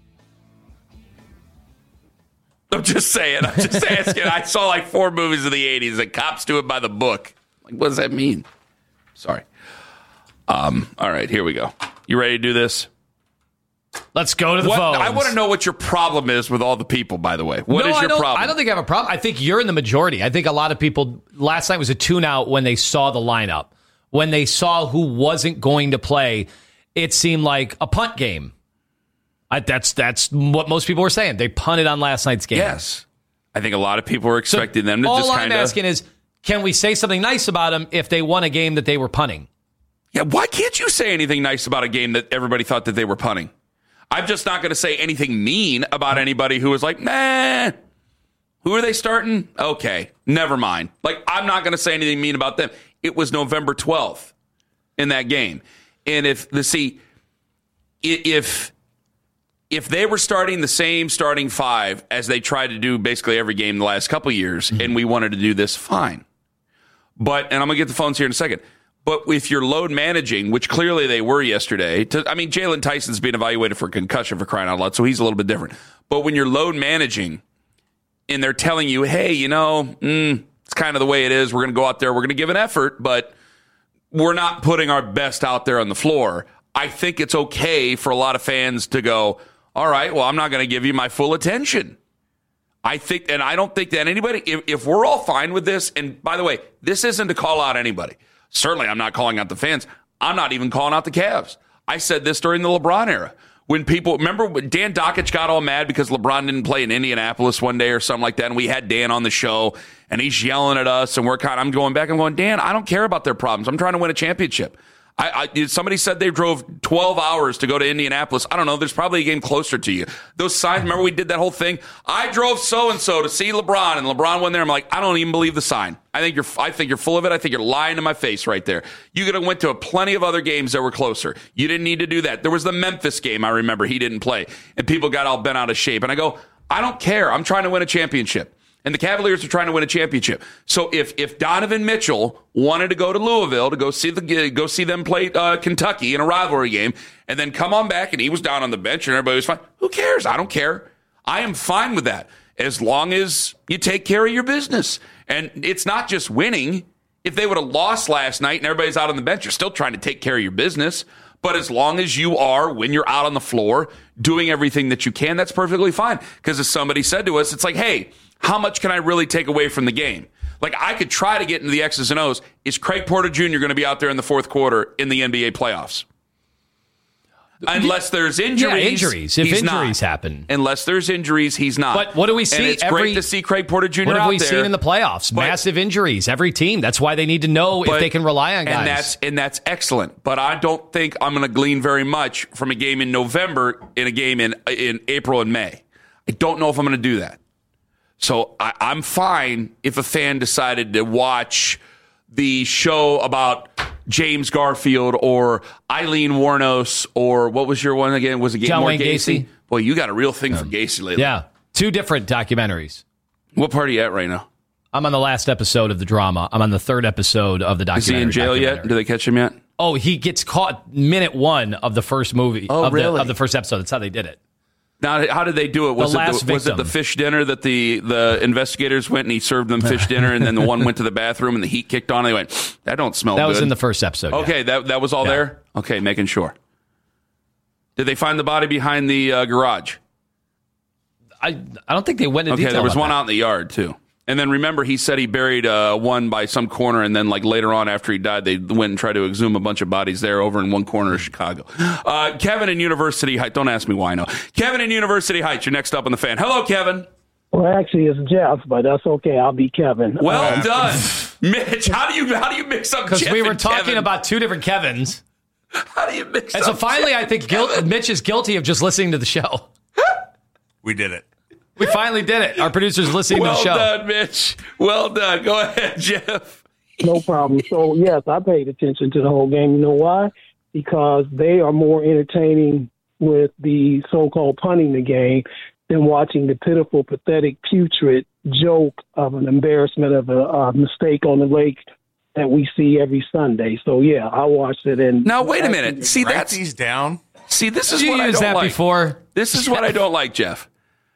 [SPEAKER 12] I'm just saying. I'm just asking. I saw like four movies of the eighties that cops do it by the book. Like, what does that mean? Sorry. Um. All right, here we go. You ready to do this?
[SPEAKER 13] Let's go to the
[SPEAKER 12] what,
[SPEAKER 13] phones.
[SPEAKER 12] I want to know what your problem is with all the people, by the way. What
[SPEAKER 13] no,
[SPEAKER 12] is your
[SPEAKER 13] I don't,
[SPEAKER 12] problem?
[SPEAKER 13] I don't think I have a problem. I think you're in the majority. I think a lot of people, last night was a tune out when they saw the lineup, when they saw who wasn't going to play. it seemed like a punt game. I, that's that's what most people were saying. They punted on last night's game.
[SPEAKER 12] Yes. I think a lot of people were expecting
[SPEAKER 13] so
[SPEAKER 12] them to
[SPEAKER 13] all
[SPEAKER 12] just
[SPEAKER 13] I'm
[SPEAKER 12] kind of...
[SPEAKER 13] asking is, can we say something nice about them if they won a game that they were punting?
[SPEAKER 12] Yeah, why can't you say anything nice about a game that everybody thought that they were punting? I'm just not going to say anything mean about anybody who was like, nah, who are they starting? Okay, never mind. Like, I'm not going to say anything mean about them. It was November twelfth in that game. And if, the see, if... If they were starting the same starting five as they tried to do basically every game the last couple of years, mm-hmm. and we wanted to do this, fine. But, and I'm going to get the phones here in a second, but if you're load managing, which clearly they were yesterday, to, I mean, Jalen Tyson's being evaluated for concussion for crying out loud, so he's a little bit different. But when you're load managing and they're telling you, hey, you know, mm, it's kind of the way it is. We're going to go out there. We're going to give an effort, but we're not putting our best out there on the floor. I think it's okay for a lot of fans to go, all right, well, I'm not going to give you my full attention. I think, and I don't think that anybody, if, if we're all fine with this, and by the way, this isn't to call out anybody. Certainly, I'm not calling out the fans. I'm not even calling out the Cavs. I said this during the LeBron era. When people, remember when Dan Dockich got all mad because LeBron didn't play in Indianapolis one day or something like that, and we had Dan on the show, and he's yelling at us, and we're kind of, I'm going back, I'm going, Dan, I don't care about their problems. I'm trying to win a championship. I, I, somebody said they drove twelve hours to go to Indianapolis. I don't know. There's probably a game closer to you. Those signs, remember we did that whole thing? I drove so-and-so to see LeBron, and LeBron went there. I'm like, I don't even believe the sign. I think you're I think you're full of it. I think you're lying to my face right there. You could have went to a plenty of other games that were closer. You didn't need to do that. There was the Memphis game, I remember. He didn't play, and people got all bent out of shape. And I go, I don't care. I'm trying to win a championship. And the Cavaliers are trying to win a championship. So if if Donovan Mitchell wanted to go to Louisville to go see the go see them play uh, Kentucky in a rivalry game, and then come on back and he was down on the bench and everybody was fine, who cares? I don't care. I am fine with that as long as you take care of your business. And it's not just winning. If they would have lost last night and everybody's out on the bench, you're still trying to take care of your business. But as long as you are, when you're out on the floor, doing everything that you can, that's perfectly fine. Because as somebody said to us, it's like, hey, how much can I really take away from the game? Like, I could try to get into the X's and O's. Is Craig Porter Junior going to be out there in the fourth quarter in the N B A playoffs? Unless there's injuries.
[SPEAKER 13] Yeah, injuries. If
[SPEAKER 12] he's
[SPEAKER 13] injuries
[SPEAKER 12] not.
[SPEAKER 13] happen.
[SPEAKER 12] Unless there's injuries, he's not.
[SPEAKER 13] But what do we see?
[SPEAKER 12] And it's
[SPEAKER 13] every,
[SPEAKER 12] great to see Craig Porter Junior
[SPEAKER 13] What have
[SPEAKER 12] out
[SPEAKER 13] we
[SPEAKER 12] there.
[SPEAKER 13] seen in the playoffs?
[SPEAKER 12] But,
[SPEAKER 13] Massive injuries. Every team. That's why they need to know
[SPEAKER 12] but,
[SPEAKER 13] if they can rely on guys.
[SPEAKER 12] And that's, and that's excellent. But I don't think I'm going to glean very much from a game in November in a game in in April and May. I don't know if I'm going to do that. So I, I'm fine if a fan decided to watch the show about James Garfield or Eileen Wuornos or what was your one again? Was it
[SPEAKER 13] John
[SPEAKER 12] more
[SPEAKER 13] Wayne Gacy?
[SPEAKER 12] Gacy? Boy, you got a real thing um, for Gacy lately.
[SPEAKER 13] Yeah. Two different documentaries.
[SPEAKER 12] What part are you at right now?
[SPEAKER 13] I'm on the last episode of the drama. I'm on the third episode of the documentary.
[SPEAKER 12] Is he in jail yet? Do they catch him yet?
[SPEAKER 13] Oh, he gets caught minute one of the first movie.
[SPEAKER 12] Oh,
[SPEAKER 13] of
[SPEAKER 12] really?
[SPEAKER 13] The, of the first episode. That's how they did it.
[SPEAKER 12] Now, how did they do it? Was,
[SPEAKER 13] the
[SPEAKER 12] it,
[SPEAKER 13] last
[SPEAKER 12] the, was it
[SPEAKER 13] victim.
[SPEAKER 12] the fish dinner that the, the investigators went and he served them fish dinner, and then the one went to the bathroom and the heat kicked on and they went, that don't smell
[SPEAKER 13] that
[SPEAKER 12] good.
[SPEAKER 13] was in the first episode.
[SPEAKER 12] Okay,
[SPEAKER 13] yeah.
[SPEAKER 12] that that was all
[SPEAKER 13] yeah.
[SPEAKER 12] there? Okay, making sure. Did they find the body behind the uh, garage?
[SPEAKER 13] I I don't think they went into
[SPEAKER 12] okay,
[SPEAKER 13] detail.
[SPEAKER 12] There was
[SPEAKER 13] about
[SPEAKER 12] one
[SPEAKER 13] that.
[SPEAKER 12] out in the yard, too. And then remember, he said he buried uh, one by some corner, and then like later on after he died, they went and tried to exhume a bunch of bodies there over in one corner of Chicago. Uh, Kevin in University Heights. Don't ask me why I know. Kevin in University Heights, you're next up on the Fan. Hello, Kevin.
[SPEAKER 17] Well, actually, it's Jeff, but that's okay. I'll be Kevin.
[SPEAKER 12] Well
[SPEAKER 17] uh,
[SPEAKER 12] done. Mitch, how do you how do you mix up
[SPEAKER 13] Because
[SPEAKER 12] Jeff
[SPEAKER 13] we were
[SPEAKER 12] and
[SPEAKER 13] talking
[SPEAKER 12] Kevin?
[SPEAKER 13] about two different Kevins.
[SPEAKER 12] How do you mix
[SPEAKER 13] and
[SPEAKER 12] up
[SPEAKER 13] so finally,
[SPEAKER 12] Jeff
[SPEAKER 13] I think guilt, Mitch is guilty of just listening to the show.
[SPEAKER 15] We did it.
[SPEAKER 13] We finally did it. Our producer's listening
[SPEAKER 12] well
[SPEAKER 13] to the show.
[SPEAKER 12] Well done, Mitch. Well done. Go ahead, Jeff.
[SPEAKER 17] No problem. So, yes, I paid attention to the whole game. You know why? Because they are more entertaining with the so-called punting the game than watching the pitiful, pathetic, putrid joke of an embarrassment of a, a mistake on the lake that we see every Sunday. So, yeah, I watched it. And
[SPEAKER 12] now, wait a minute. See,
[SPEAKER 15] Write
[SPEAKER 12] that's
[SPEAKER 15] these down.
[SPEAKER 12] See, this is
[SPEAKER 13] Did
[SPEAKER 12] what
[SPEAKER 13] you
[SPEAKER 12] I
[SPEAKER 13] use
[SPEAKER 12] don't
[SPEAKER 13] that
[SPEAKER 12] like.
[SPEAKER 13] before?
[SPEAKER 12] This is what I don't like, Jeff.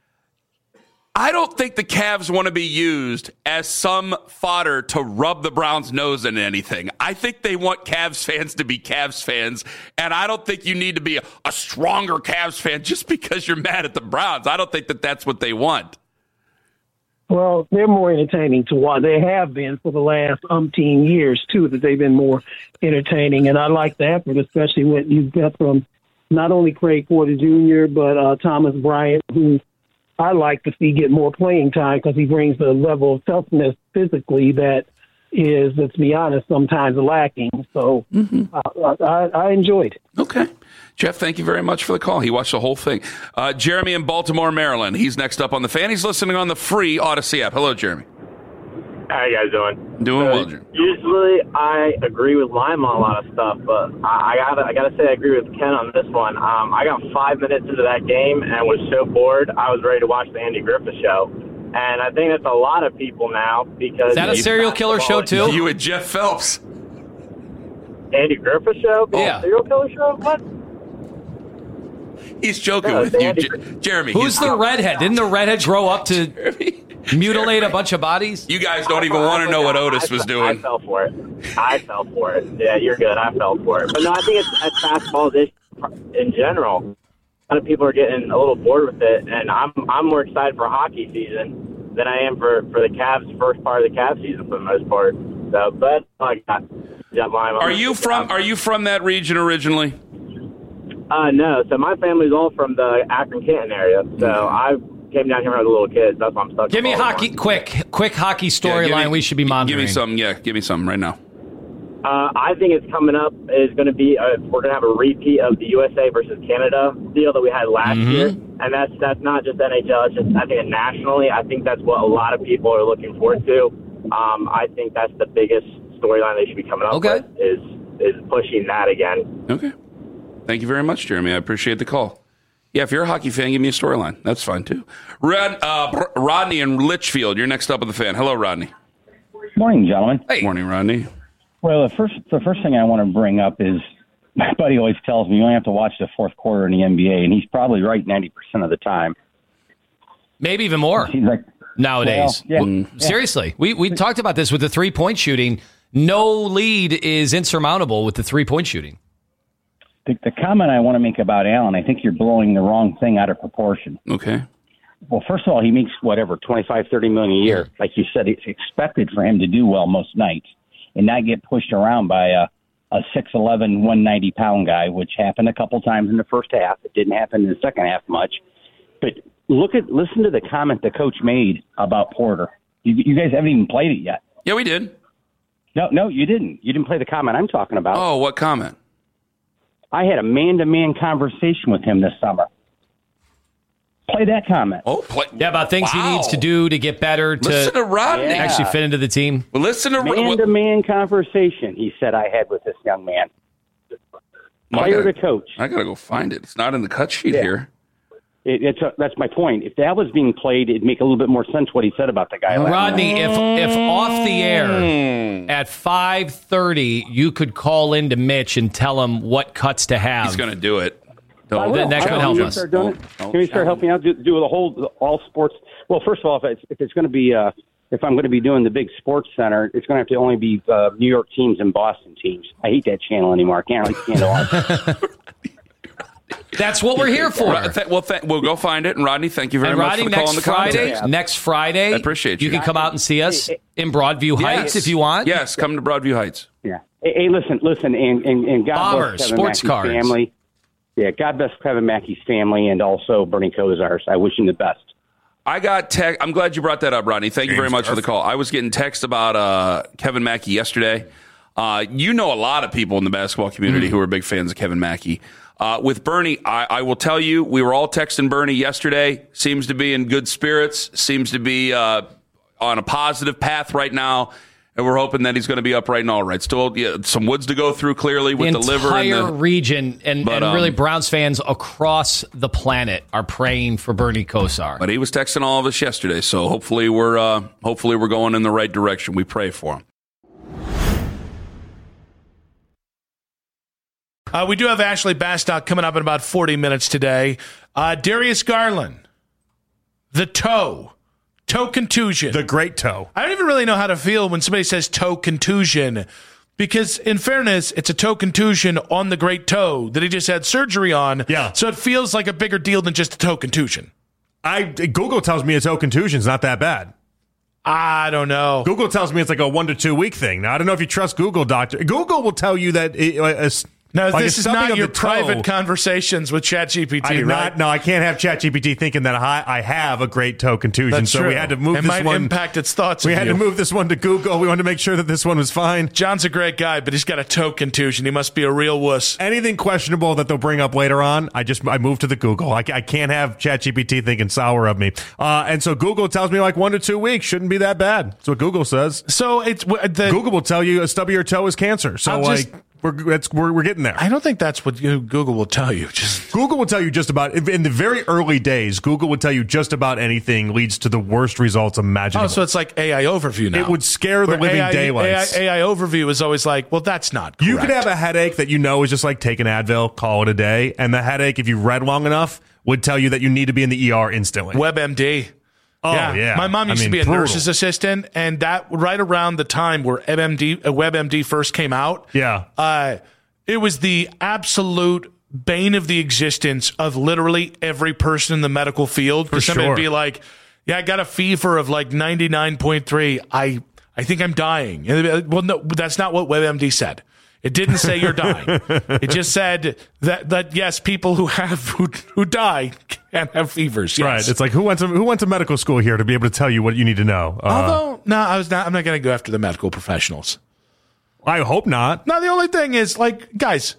[SPEAKER 12] I don't think the Cavs want to be used as some fodder to rub the Browns' nose in anything. I think they want Cavs fans to be Cavs fans, and I don't think you need to be a, a stronger Cavs fan just because you're mad at the Browns. I don't think that that's what they want.
[SPEAKER 17] Well, they're more entertaining to watch. They have been for the last umpteen years, too, that they've been more entertaining. And I like the effort, especially when you've got from not only Craig Porter Junior, but uh, Thomas Bryant, who I like to see get more playing time because he brings a level of toughness physically that is, let's be honest, sometimes lacking. So mm-hmm. uh, I, I enjoyed it.
[SPEAKER 12] Okay. Jeff, thank you very much for the call. He watched the whole thing. Uh, Jeremy in Baltimore, Maryland. He's next up on the fan. He's listening on the free Odyssey app. Hello, Jeremy.
[SPEAKER 18] How you guys doing?
[SPEAKER 12] Doing
[SPEAKER 18] so
[SPEAKER 12] well, Jeremy.
[SPEAKER 18] Usually, I agree with Lima on a lot of stuff, but I, I gotta, I gotta say, I agree with Ken on this one. Um, I got five minutes into that game and was so bored, I was ready to watch the Andy Griffith Show. And I think that's a lot of people now because
[SPEAKER 13] is that a serial killer show too?
[SPEAKER 12] You and Jeff Phelps.
[SPEAKER 18] Andy Griffith Show?
[SPEAKER 13] Yeah.
[SPEAKER 18] A serial killer show? What?
[SPEAKER 12] He's joking
[SPEAKER 18] No,
[SPEAKER 12] with you,
[SPEAKER 18] Andy-
[SPEAKER 12] J- Jeremy.
[SPEAKER 13] Who's
[SPEAKER 12] he's-
[SPEAKER 13] the redhead? Didn't the redhead grow up to
[SPEAKER 12] Jeremy.
[SPEAKER 13] mutilate a bunch of bodies?
[SPEAKER 12] You guys don't even want to know what Otis
[SPEAKER 18] I,
[SPEAKER 12] was
[SPEAKER 18] I
[SPEAKER 12] doing.
[SPEAKER 18] fell for it. I fell for it. Yeah, you're good. I fell for it. But no, I think it's, it's basketball this in general. A lot of people are getting a little bored with it, and I'm I'm more excited for hockey season than I am for, for the Cavs' first part of the Cavs season for the most part. So, but I got Jeff Lima.
[SPEAKER 12] Are you from Are you from that region originally?
[SPEAKER 18] Uh, no. So my family's all from the Akron-Canton area. So I came down here when I was a little kid. That's why I'm stuck.
[SPEAKER 13] Give
[SPEAKER 18] in
[SPEAKER 13] me
[SPEAKER 18] Baltimore.
[SPEAKER 13] hockey, quick, quick hockey
[SPEAKER 12] Yeah, give
[SPEAKER 13] storyline
[SPEAKER 12] me-
[SPEAKER 13] we should be monitoring.
[SPEAKER 12] Give me something. Yeah, give me something right now.
[SPEAKER 18] Uh, I think it's coming up is going to be uh we're going to have a repeat of the U S A versus Canada deal that we had last
[SPEAKER 13] Mhm.
[SPEAKER 18] year, and that's that's not just N H L. It's just I think nationally. I think that's what a lot of people are looking forward to. Um, I think that's the biggest storyline they should be coming up
[SPEAKER 13] Okay.
[SPEAKER 18] with is is pushing that again.
[SPEAKER 12] Okay. Thank you very much, Jeremy. I appreciate the call. Yeah, if you're a hockey fan, give me a storyline. That's fine, too. Rod, uh, Rodney in Litchfield, you're next up with the fan. Hello, Rodney.
[SPEAKER 19] Morning, gentlemen.
[SPEAKER 12] Hey. Morning, Rodney.
[SPEAKER 19] Well, the first the first thing I want to bring up is my buddy always tells me you only have to watch the fourth quarter in the N B A, and he's probably right ninety percent of the time.
[SPEAKER 13] Maybe even more
[SPEAKER 19] He's like,
[SPEAKER 13] nowadays.
[SPEAKER 19] Well, yeah.
[SPEAKER 13] Well,
[SPEAKER 19] Yeah.
[SPEAKER 13] Seriously, we we talked about this with the three point shooting. No lead is insurmountable with the three point shooting.
[SPEAKER 19] The, the comment I want to make about Allen, I think you're blowing the wrong thing out of proportion.
[SPEAKER 12] Okay.
[SPEAKER 19] Well, first of all, he makes whatever twenty-five, thirty million a year. Like you said, it's expected for him to do well most nights and not get pushed around by a a six eleven, one ninety pound guy, which happened a couple times in the first half. It didn't happen in the second half much. But look at listen to the comment the coach made about Porter. You, you guys haven't even played it yet.
[SPEAKER 12] Yeah, we did.
[SPEAKER 19] No, no, you didn't. You didn't play the comment I'm talking about.
[SPEAKER 12] Oh, what comment?
[SPEAKER 19] I had a man-to-man conversation with him this summer. Play that comment.
[SPEAKER 12] Oh, play.
[SPEAKER 13] Yeah, about things
[SPEAKER 12] Wow.
[SPEAKER 13] he needs to do to get better to
[SPEAKER 12] Listen to Rodney.
[SPEAKER 13] actually fit into the team.
[SPEAKER 12] Well, listen to
[SPEAKER 19] Man-to-man conversation, he said I had with this young man. Player to coach.
[SPEAKER 12] I got to go find it. It's not in the cut sheet
[SPEAKER 19] Yeah.
[SPEAKER 12] here.
[SPEAKER 19] It, it's a, that's my point. If that was being played, it'd make a little bit more sense what he said about the guy. last
[SPEAKER 13] Rodney,
[SPEAKER 19] night.
[SPEAKER 13] if if off the air
[SPEAKER 12] Hmm.
[SPEAKER 13] at five thirty, you could call into Mitch and tell him what cuts to have.
[SPEAKER 12] He's going to do it.
[SPEAKER 19] I
[SPEAKER 12] Don't,
[SPEAKER 19] will.
[SPEAKER 13] Then that
[SPEAKER 19] I
[SPEAKER 13] could
[SPEAKER 19] will.
[SPEAKER 13] help
[SPEAKER 19] Can we
[SPEAKER 13] us.
[SPEAKER 19] start doing it?
[SPEAKER 12] Oh,
[SPEAKER 19] Can we start helping out? Do, do the whole all sports. Well, first of all, if it's, if it's going to be, uh, if I'm going to be doing the big sports center, it's going to have to only be uh, New York teams and Boston teams. I hate that channel anymore. I can't really stand it.
[SPEAKER 13] That's what we're here for.
[SPEAKER 12] Ro- th- well, th- we'll go find it. And Rodney, thank you very
[SPEAKER 13] And
[SPEAKER 12] much
[SPEAKER 13] Rodney,
[SPEAKER 12] for the call
[SPEAKER 13] next
[SPEAKER 12] and the
[SPEAKER 13] Friday,
[SPEAKER 12] context.
[SPEAKER 13] next Friday,
[SPEAKER 12] I appreciate you.
[SPEAKER 13] You can come out and see us in Broadview Heights if you want.
[SPEAKER 12] Yes, come to Broadview Heights.
[SPEAKER 19] Yeah. Hey, hey, listen, listen, and, and, and God
[SPEAKER 13] Bombers,
[SPEAKER 19] bless Kevin
[SPEAKER 13] sports
[SPEAKER 19] Mackey's
[SPEAKER 13] cards.
[SPEAKER 19] family. Yeah, God bless Kevin Mackey's family and also Bernie Kosar's. I wish him the best.
[SPEAKER 12] I got text. I'm glad you brought that up, Rodney. Thank you very much for the call. I was getting text about uh, Kevin Mackey yesterday. Uh, you know a lot of people in the basketball community
[SPEAKER 13] Mm.
[SPEAKER 12] who are big fans of Kevin Mackey. Uh, with Bernie, I, I will tell you, we were all texting Bernie yesterday. Seems to be in good spirits. Seems to be uh, on a positive path right now. And we're hoping that he's going to be upright and all right. Still, yeah, some woods to go through, clearly, with the,
[SPEAKER 13] the
[SPEAKER 12] liver and
[SPEAKER 13] entire
[SPEAKER 12] the
[SPEAKER 13] region and,
[SPEAKER 12] But,
[SPEAKER 13] and
[SPEAKER 12] um,
[SPEAKER 13] really Browns fans across the planet are praying for Bernie Kosar.
[SPEAKER 12] But he was texting all of us yesterday, so hopefully we're uh, hopefully we're going in the right direction. We pray for him.
[SPEAKER 20] Uh, we do have Ashley Bastock coming up in about forty minutes today. Uh, Darius Garland, the toe, toe contusion.
[SPEAKER 8] The great toe.
[SPEAKER 20] I don't even really know how to feel when somebody says toe contusion because, in fairness, it's a toe contusion on the great toe that he just had surgery on.
[SPEAKER 8] Yeah.
[SPEAKER 20] So it feels like a bigger deal than just a toe contusion.
[SPEAKER 8] I Google tells me a toe contusion's not that bad.
[SPEAKER 20] I don't know.
[SPEAKER 1] Google tells me it's like a one to two week thing. Now, I don't know if you trust Google, Doctor. Google will tell you that it, uh, it's
[SPEAKER 20] No,
[SPEAKER 1] like
[SPEAKER 20] this is not your private
[SPEAKER 1] toe.
[SPEAKER 20] conversations with ChatGPT,
[SPEAKER 1] I do
[SPEAKER 20] right?
[SPEAKER 1] not. No, I can't have ChatGPT thinking that I, I have a great toe contusion.
[SPEAKER 20] That's
[SPEAKER 1] so
[SPEAKER 20] true.
[SPEAKER 1] we had to move
[SPEAKER 20] it
[SPEAKER 1] this
[SPEAKER 20] might
[SPEAKER 1] one.
[SPEAKER 20] impact its thoughts.
[SPEAKER 1] We
[SPEAKER 20] of
[SPEAKER 1] had
[SPEAKER 20] you.
[SPEAKER 1] to move this one to Google. We wanted to make sure that this one was fine.
[SPEAKER 20] John's a great guy, but he's got a toe contusion. He must be a real wuss.
[SPEAKER 1] Anything questionable that they'll bring up later on, I just I moved to the Google. I, I can't have ChatGPT thinking sour of me. Uh, and so Google tells me like one to two weeks shouldn't be that bad. That's what Google says.
[SPEAKER 20] So it's the,
[SPEAKER 1] Google will tell you a stub of your toe is cancer. So
[SPEAKER 20] I'll
[SPEAKER 1] like.
[SPEAKER 20] just-
[SPEAKER 1] We're, that's, we're we're getting there.
[SPEAKER 20] I don't think that's what you, Google will tell you. Just
[SPEAKER 1] Google will tell you just about in the very early days. Google would tell you just about anything leads to the worst results imaginable.
[SPEAKER 20] Oh, so it's like A I overview now.
[SPEAKER 1] It would scare the
[SPEAKER 20] Where
[SPEAKER 1] living
[SPEAKER 20] A I,
[SPEAKER 1] daylights.
[SPEAKER 20] A I, A I overview is always like, well, that's not correct.
[SPEAKER 1] You could have a headache that you know is just like take an Advil, call it a day, and the headache, if you read long enough, would tell you that you need to be in the E R instantly.
[SPEAKER 20] WebMD.
[SPEAKER 1] Oh yeah,
[SPEAKER 20] My mom used
[SPEAKER 1] I mean,
[SPEAKER 20] to be a
[SPEAKER 1] brutal.
[SPEAKER 20] nurse's assistant, and that right around the time where WebMD, uh, WebMD first came out.
[SPEAKER 1] Yeah.
[SPEAKER 20] Uh, It was the absolute bane of the existence of literally every person in the medical field.
[SPEAKER 1] For
[SPEAKER 20] somebody
[SPEAKER 1] sure.
[SPEAKER 20] would be like, yeah, I got a fever of like ninety-nine point three. I I think I'm dying. And they'd be like, well, no, that's not what WebMD said. It didn't say you're dying. It just said that, that yes, people who have who, who die can have fevers. Yes.
[SPEAKER 1] Right. It's like who went to who went to medical school here to be able to tell you what you need to know. Uh,
[SPEAKER 20] Although, no, I was not. I'm not going to go after the medical professionals.
[SPEAKER 1] I hope not.
[SPEAKER 20] No, the only thing is, like, guys,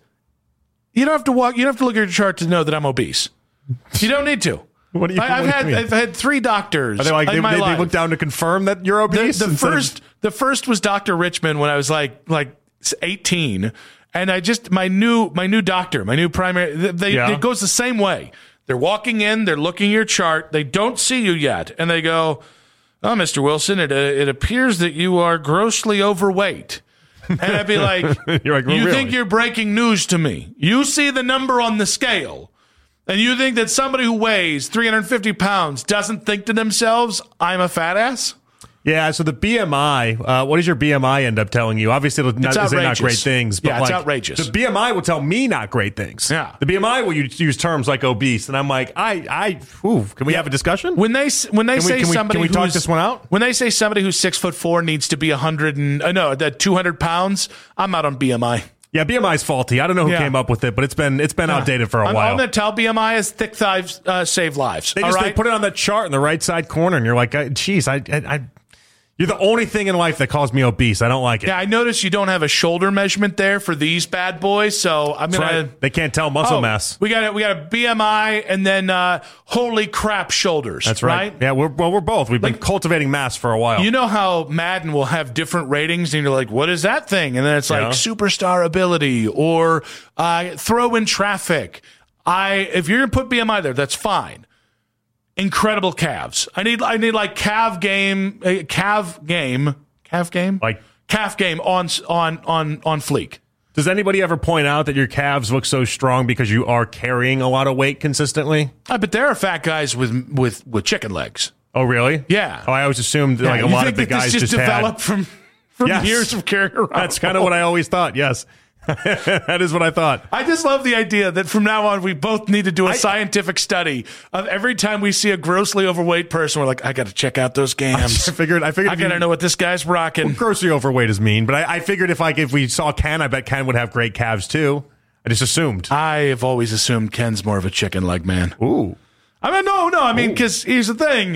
[SPEAKER 20] you don't have to walk. You don't have to look at your chart to know that I'm obese. You don't need to.
[SPEAKER 1] What do you?
[SPEAKER 20] I, I've
[SPEAKER 1] what do you
[SPEAKER 20] had
[SPEAKER 1] mean?
[SPEAKER 20] I've had three doctors.
[SPEAKER 1] Are they like
[SPEAKER 20] in
[SPEAKER 1] they,
[SPEAKER 20] my
[SPEAKER 1] they, they
[SPEAKER 20] life.
[SPEAKER 1] look down to confirm that you're obese?
[SPEAKER 20] The, the
[SPEAKER 1] instead of-
[SPEAKER 20] first, the first was Doctor Richmond when I was like like eighteen, and I just my new my new doctor, my new primary. They
[SPEAKER 1] Yeah.
[SPEAKER 20] it goes the same way. They're walking in, they're looking at your chart, they don't see you yet, and they go, "Oh, Mister Wilson, it uh, it appears that you are grossly overweight." And I'd be like,
[SPEAKER 1] You're like, well,
[SPEAKER 20] you
[SPEAKER 1] really?
[SPEAKER 20] think you're breaking news to me? You see the number on the scale, and you think that somebody who weighs three hundred fifty pounds doesn't think to themselves, I'm a fat ass?
[SPEAKER 1] Yeah, so the B M I, uh, what does your B M I end up telling you? Obviously, it'll not,
[SPEAKER 20] It's
[SPEAKER 1] say not
[SPEAKER 20] outrageous.
[SPEAKER 1] great things. But
[SPEAKER 20] Yeah, it's
[SPEAKER 1] like,
[SPEAKER 20] outrageous.
[SPEAKER 1] The B M I will tell me not great things.
[SPEAKER 20] Yeah.
[SPEAKER 1] The B M I will use, use terms like obese, and I'm like, I, I, ooh, can we have a discussion?
[SPEAKER 20] When they s- when they
[SPEAKER 1] Can we-
[SPEAKER 20] say
[SPEAKER 1] can we-
[SPEAKER 20] somebody
[SPEAKER 1] can we talk
[SPEAKER 20] who's-
[SPEAKER 1] this one out?
[SPEAKER 20] When they say somebody who's six foot four needs to be a hundred and uh, no, that two hundred pounds, I'm out on B M I.
[SPEAKER 1] Yeah, B M I is faulty. I don't know who
[SPEAKER 20] Yeah.
[SPEAKER 1] came up with it, but it's been it's been outdated for a
[SPEAKER 20] I'm,
[SPEAKER 1] while.
[SPEAKER 20] I'm going to tell B M I is thick thighs uh, save lives.
[SPEAKER 1] They
[SPEAKER 20] all
[SPEAKER 1] just
[SPEAKER 20] right?
[SPEAKER 1] they put it on that chart in the right side corner, and you're like, I- geez, I, I, I, you're the only thing in life that calls me obese. I don't like it.
[SPEAKER 20] Yeah, I noticed you don't have a shoulder measurement there for these bad boys, so I'm
[SPEAKER 1] That's
[SPEAKER 20] gonna.
[SPEAKER 1] right. They can't tell muscle
[SPEAKER 20] Oh,
[SPEAKER 1] mass.
[SPEAKER 20] We got a, we got a B M I and then uh, holy crap shoulders.
[SPEAKER 1] That's right. Yeah, we're well, we're both. We've been cultivating mass for a while.
[SPEAKER 20] You know how Madden will have different ratings, and you're like, "What is that thing?" And then it's like
[SPEAKER 1] Yeah.
[SPEAKER 20] superstar ability or uh, throw in traffic. I if you're gonna put B M I there, that's fine. Incredible calves. I need I need like calf game, uh, calf game, calf game,
[SPEAKER 1] like
[SPEAKER 20] calf game on on on on fleek.
[SPEAKER 1] Does anybody ever point out that your calves look so strong because you are carrying a lot of weight consistently?
[SPEAKER 20] I bet there are fat guys with with with chicken legs.
[SPEAKER 1] Oh, really?
[SPEAKER 20] Yeah.
[SPEAKER 1] Oh, I always assumed
[SPEAKER 20] Yeah,
[SPEAKER 1] like a
[SPEAKER 20] you
[SPEAKER 1] lot
[SPEAKER 20] think
[SPEAKER 1] of the
[SPEAKER 20] that this
[SPEAKER 1] guys
[SPEAKER 20] just
[SPEAKER 1] just
[SPEAKER 20] developed
[SPEAKER 1] had.
[SPEAKER 20] from from
[SPEAKER 1] Yes.
[SPEAKER 20] years of carrying around.
[SPEAKER 1] That's kind of what I always thought. Yes, that is what I thought.
[SPEAKER 20] I just love the idea that from now on we both need to do a scientific study of every time we see a grossly overweight person, we're like, I got to check out those gams.
[SPEAKER 1] I figured. I figured.
[SPEAKER 20] I
[SPEAKER 1] if
[SPEAKER 20] got to
[SPEAKER 1] you-
[SPEAKER 20] know what this guy's rocking.
[SPEAKER 1] Well, grocery overweight is mean, but I, I figured if like if we saw Ken, I bet Ken would have great calves too. I just assumed.
[SPEAKER 20] I have always assumed Ken's more of a chicken leg man.
[SPEAKER 1] Ooh.
[SPEAKER 20] I mean, no, no. I mean, because here's the thing.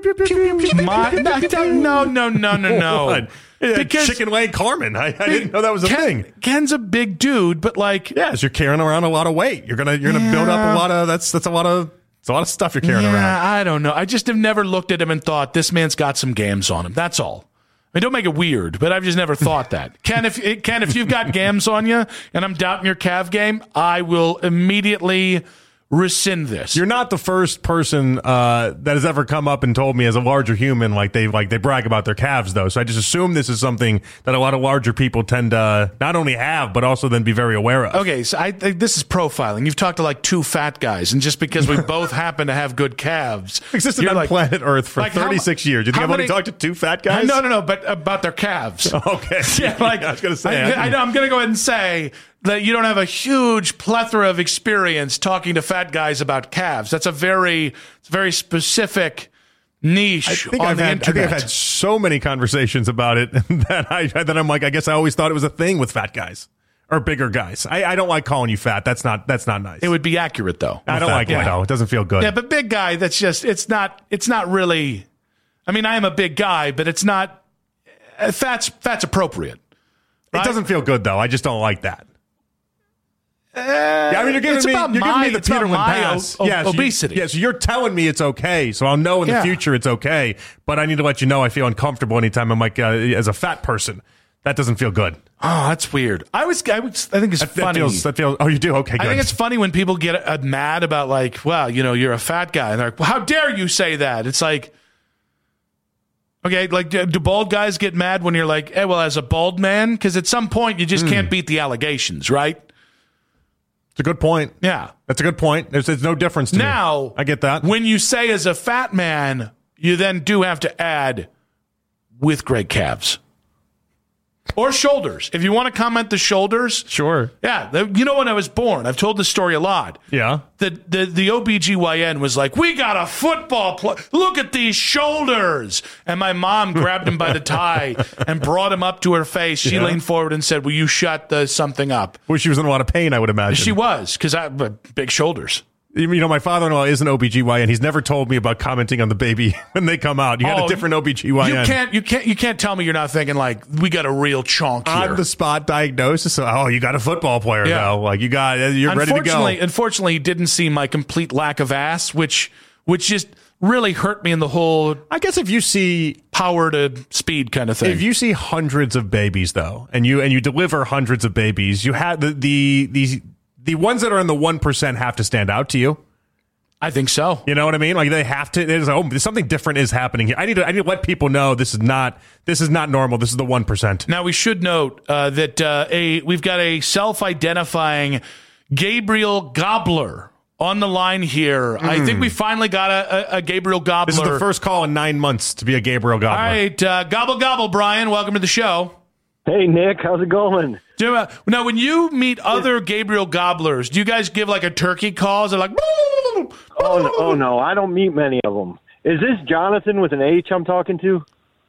[SPEAKER 20] My- no, no, no, no, no.
[SPEAKER 1] What? Yeah, chicken leg Carmen. I, I didn't know that was a
[SPEAKER 20] Ken,
[SPEAKER 1] thing.
[SPEAKER 20] Ken's a big dude, but like,
[SPEAKER 1] Yes, you're carrying around a lot of weight. You're gonna you're gonna build up
[SPEAKER 20] Yeah.
[SPEAKER 1] a lot of that's that's a lot of it's a lot of stuff you're carrying
[SPEAKER 20] yeah,
[SPEAKER 1] around.
[SPEAKER 20] I don't know. I just have never looked at him and thought this man's got some gams on him. That's all. I mean, don't make it weird, but I've just never thought that. Ken, if Ken, if you've got gams on you and I'm doubting your calf game, I will immediately rescind this.
[SPEAKER 1] You're not the first person uh, that has ever come up and told me as a larger human like they like they brag about their calves though. So I just assume this is something that a lot of larger people tend to not only have but also then be very aware of.
[SPEAKER 20] Okay, so I think this is profiling. You've talked to like two fat guys, and just because we both happen to have good calves,
[SPEAKER 1] Existed
[SPEAKER 20] you're
[SPEAKER 1] on
[SPEAKER 20] like-
[SPEAKER 1] planet Earth for
[SPEAKER 20] like how mu-
[SPEAKER 1] thirty-six years. Do you think
[SPEAKER 20] how
[SPEAKER 1] I've only
[SPEAKER 20] many-
[SPEAKER 1] talked to two fat guys?
[SPEAKER 20] No, no, no, but about their calves.
[SPEAKER 1] Okay.
[SPEAKER 20] Yeah, like
[SPEAKER 1] I was gonna say.
[SPEAKER 20] I,
[SPEAKER 1] I
[SPEAKER 20] I know, I'm going to go ahead and say that you don't have a huge plethora of experience talking to fat guys about calves. That's a very, it's a very specific niche
[SPEAKER 21] I think
[SPEAKER 20] on
[SPEAKER 21] I've
[SPEAKER 20] the
[SPEAKER 21] had,
[SPEAKER 20] internet.
[SPEAKER 21] I think I've had so many conversations about it that I that I'm like, I guess I always thought it was a thing with fat guys or bigger guys. I, I don't like calling you fat. That's not that's not nice.
[SPEAKER 20] It would be accurate though.
[SPEAKER 21] I don't like
[SPEAKER 20] yeah.
[SPEAKER 21] it though. It doesn't feel good.
[SPEAKER 20] Yeah, but big guy, that's just it's not it's not really. I mean, I am a big guy, but it's not. Uh, fat's fat's appropriate. Right?
[SPEAKER 21] It doesn't feel good though. I just don't like that.
[SPEAKER 20] Uh,
[SPEAKER 21] yeah, I mean, you're giving
[SPEAKER 20] it's
[SPEAKER 21] me
[SPEAKER 20] about
[SPEAKER 21] you're
[SPEAKER 20] my,
[SPEAKER 21] giving me the
[SPEAKER 20] it's about
[SPEAKER 21] Peterman
[SPEAKER 20] my
[SPEAKER 21] pass.
[SPEAKER 20] o- o-
[SPEAKER 21] yeah, so
[SPEAKER 20] obesity.
[SPEAKER 21] You, yeah, so you're telling me it's okay, so I'll know in
[SPEAKER 20] Yeah.
[SPEAKER 21] the future it's okay. But I need to let you know I feel uncomfortable anytime I'm like uh, as a fat person. That doesn't feel good.
[SPEAKER 20] Oh, that's weird. I was I was I think it's
[SPEAKER 21] That, that
[SPEAKER 20] funny.
[SPEAKER 21] feels that feels. Oh, you do? Okay, good.
[SPEAKER 20] I think it's funny when people get uh, mad about like, well, you know, you're a fat guy, and they're like, well, how dare you say that? It's like, okay, like do, do bald guys get mad when you're like, hey, well, as a bald man, because at some point you just
[SPEAKER 21] Mm.
[SPEAKER 20] can't beat the allegations, right?
[SPEAKER 21] It's a good point.
[SPEAKER 20] Yeah,
[SPEAKER 21] that's a good point. There's, there's no difference to
[SPEAKER 20] now,
[SPEAKER 21] me. I get that.
[SPEAKER 20] When you say as a fat man, you then do have to add with great calves. Or shoulders. If you want to comment the shoulders.
[SPEAKER 21] Sure.
[SPEAKER 20] Yeah. the- You know, when I was born, I've told this story a lot.
[SPEAKER 21] Yeah.
[SPEAKER 20] The, the, the O B G Y N was like, we got a football player. Look at these shoulders. And my mom grabbed him by the tie and brought him up to her face. She
[SPEAKER 21] Yeah.
[SPEAKER 20] leaned forward and said, will you shut the something up?
[SPEAKER 21] Well, she was in a lot of pain, I would imagine.
[SPEAKER 20] She was, because I but big shoulders.
[SPEAKER 21] You know, my father-in-law is an O B G Y N. He's never told me about commenting on the baby when they come out. You had
[SPEAKER 20] Oh,
[SPEAKER 21] a different O B G Y N.
[SPEAKER 20] You can't, you can't, you can't tell me you're not thinking like we got a real chunk here.
[SPEAKER 21] On the spot diagnosis. So, oh, you got a football player
[SPEAKER 20] Yeah.
[SPEAKER 21] now. Like you got, you're ready to go.
[SPEAKER 20] Unfortunately, unfortunately, he didn't see my complete lack of ass, which which just really hurt me in the whole.
[SPEAKER 21] I guess if you see
[SPEAKER 20] power to speed kind of thing.
[SPEAKER 21] If you see hundreds of babies though, and you and you deliver hundreds of babies, you have the the the, the ones that are in the one percent have to stand out to you.
[SPEAKER 20] I think so.
[SPEAKER 21] You know what I mean? Like they have to. There's oh, something different is happening here. I need to. I need to let people know this is not. This is not normal. This is the one percent.
[SPEAKER 20] Now we should note uh, that uh, a we've got a self-identifying Gabriel Gobbler on the line here. Mm. I think we finally got a, a, a Gabriel Gobbler.
[SPEAKER 21] This is the first call in nine months to be a Gabriel Gobbler.
[SPEAKER 20] All right, uh, gobble gobble, Brian. Welcome to the show.
[SPEAKER 22] Hey, Nick. How's it going?
[SPEAKER 20] Do you, uh, now, when you meet other Gabriel Gobblers, do you guys give like a turkey call? They're like,
[SPEAKER 22] oh no, oh no, I don't meet many of them. Is this Jonathan with an H I'm talking to?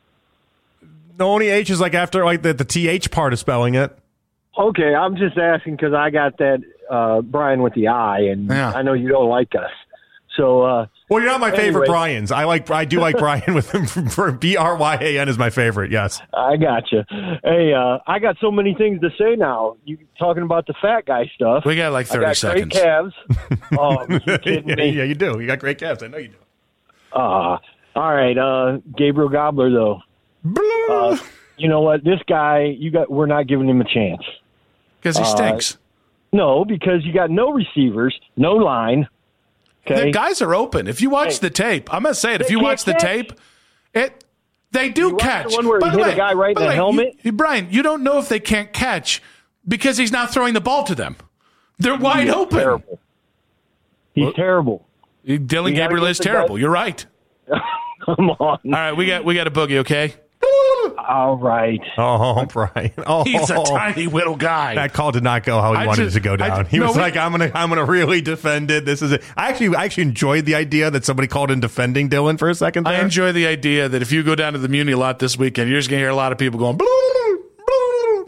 [SPEAKER 21] The only H is like after like the, the T H part of spelling it.
[SPEAKER 22] Okay, I'm just asking because I got that uh, Brian with the I, and
[SPEAKER 21] Yeah.
[SPEAKER 22] I know you don't like us. So, uh,
[SPEAKER 21] well, you're not my favorite
[SPEAKER 22] anyway.
[SPEAKER 21] Brian's. I like. I do like Brian with him for B R Y A N is my favorite. Yes.
[SPEAKER 22] I got you. Hey, uh, I got so many things to say now. You talking about the fat guy stuff?
[SPEAKER 20] We got like thirty
[SPEAKER 22] I got
[SPEAKER 20] seconds.
[SPEAKER 22] Great calves. Oh, you kidding
[SPEAKER 21] yeah,
[SPEAKER 22] me?
[SPEAKER 21] yeah, you do. You got great calves. I know you do.
[SPEAKER 22] Uh, all right, uh, Gabriel Gobbler though. Uh, you know what? This guy, you got. We're not giving him a chance
[SPEAKER 20] because he stinks.
[SPEAKER 22] Uh, no, because you got no receivers, no line. Okay.
[SPEAKER 20] The guys are open. If you watch
[SPEAKER 22] Hey.
[SPEAKER 20] the tape, I'm gonna say it. If
[SPEAKER 22] They
[SPEAKER 20] you
[SPEAKER 22] can't
[SPEAKER 20] watch the
[SPEAKER 22] catch.
[SPEAKER 20] tape, it they do
[SPEAKER 22] You watch
[SPEAKER 20] catch.
[SPEAKER 22] the one where
[SPEAKER 20] By
[SPEAKER 22] he
[SPEAKER 20] the
[SPEAKER 22] hit a
[SPEAKER 20] way-
[SPEAKER 22] guy right
[SPEAKER 20] by
[SPEAKER 22] in
[SPEAKER 20] the
[SPEAKER 22] the
[SPEAKER 20] way,
[SPEAKER 22] helmet?
[SPEAKER 20] you- Brian, you don't know if they can't catch because he's not throwing the ball to them. They're wide
[SPEAKER 22] He's
[SPEAKER 20] open.
[SPEAKER 22] terrible. He's terrible.
[SPEAKER 20] Dylan
[SPEAKER 22] You gotta
[SPEAKER 20] Gabriel
[SPEAKER 22] get
[SPEAKER 20] is
[SPEAKER 22] the
[SPEAKER 20] terrible.
[SPEAKER 22] guy-
[SPEAKER 20] You're right.
[SPEAKER 22] Come on.
[SPEAKER 20] All right, we got we got a boogie. Okay.
[SPEAKER 22] All right.
[SPEAKER 21] Oh, Brian. Oh,
[SPEAKER 20] He's a tiny little guy.
[SPEAKER 21] That call did not go how he
[SPEAKER 20] I
[SPEAKER 21] wanted
[SPEAKER 20] just-
[SPEAKER 21] it to go
[SPEAKER 20] I-
[SPEAKER 21] down. he
[SPEAKER 20] no,
[SPEAKER 21] was
[SPEAKER 20] we-
[SPEAKER 21] like, "I'm gonna, I'm gonna really defend it. This is it." I actually, I actually enjoyed the idea that somebody called in defending Dylan for a second. There.
[SPEAKER 20] I enjoy the idea that if you go down to the Muni lot this weekend, you're just gonna hear a lot of people going. "Blue, blue."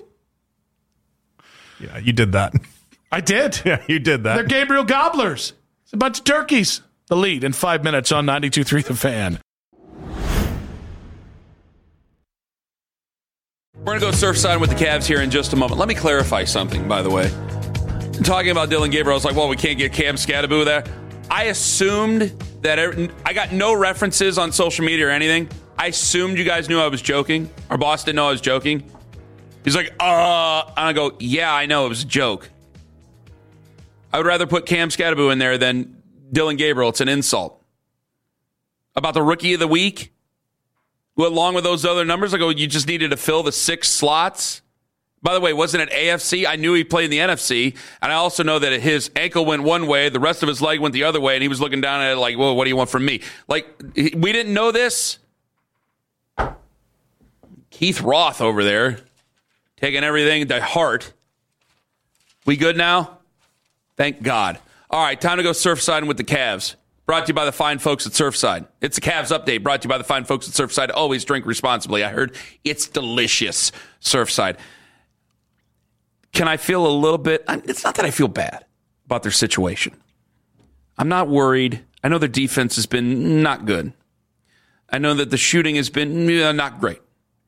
[SPEAKER 21] Yeah, you did that.
[SPEAKER 20] I did.
[SPEAKER 21] Yeah, you did that.
[SPEAKER 20] They're Gabriel Gobblers. It's a bunch of turkeys. The lead in five minutes on ninety-two point three The Fan.
[SPEAKER 12] We're going to go Surfside with the Cavs here in just a moment. Let me clarify something, by the way. Talking about Dylan Gabriel, I was like, well, we can't get Cam Scadaboo there. I assumed that every, I got no references on social media or anything. I assumed you guys knew I was joking. Our boss didn't know I was joking. He's like, uh, and I go, yeah, I know it was a joke. I would rather put Cam Scadaboo in there than Dylan Gabriel. It's an insult. About the rookie of the week, well, along with those other numbers, I go, you just needed to fill the six slots. By the way, wasn't it A F C? I knew he played in the N F C, and I also know that his ankle went one way, the rest of his leg went the other way, and he was looking down at it like, well, what do you want from me? Like, we didn't know this. Keith Roth over there, taking everything to heart. We good now? Thank God. All right, time to go Surfside with the Cavs. brought to you by the fine folks at Surfside. It's a Cavs update brought to you by the fine folks at Surfside. Always drink responsibly. I heard it's delicious, Surfside. Can I feel a little bit? It's not that I feel bad about their situation. I'm not worried. I know their defense has been not good. I know that the shooting has been uh, not great.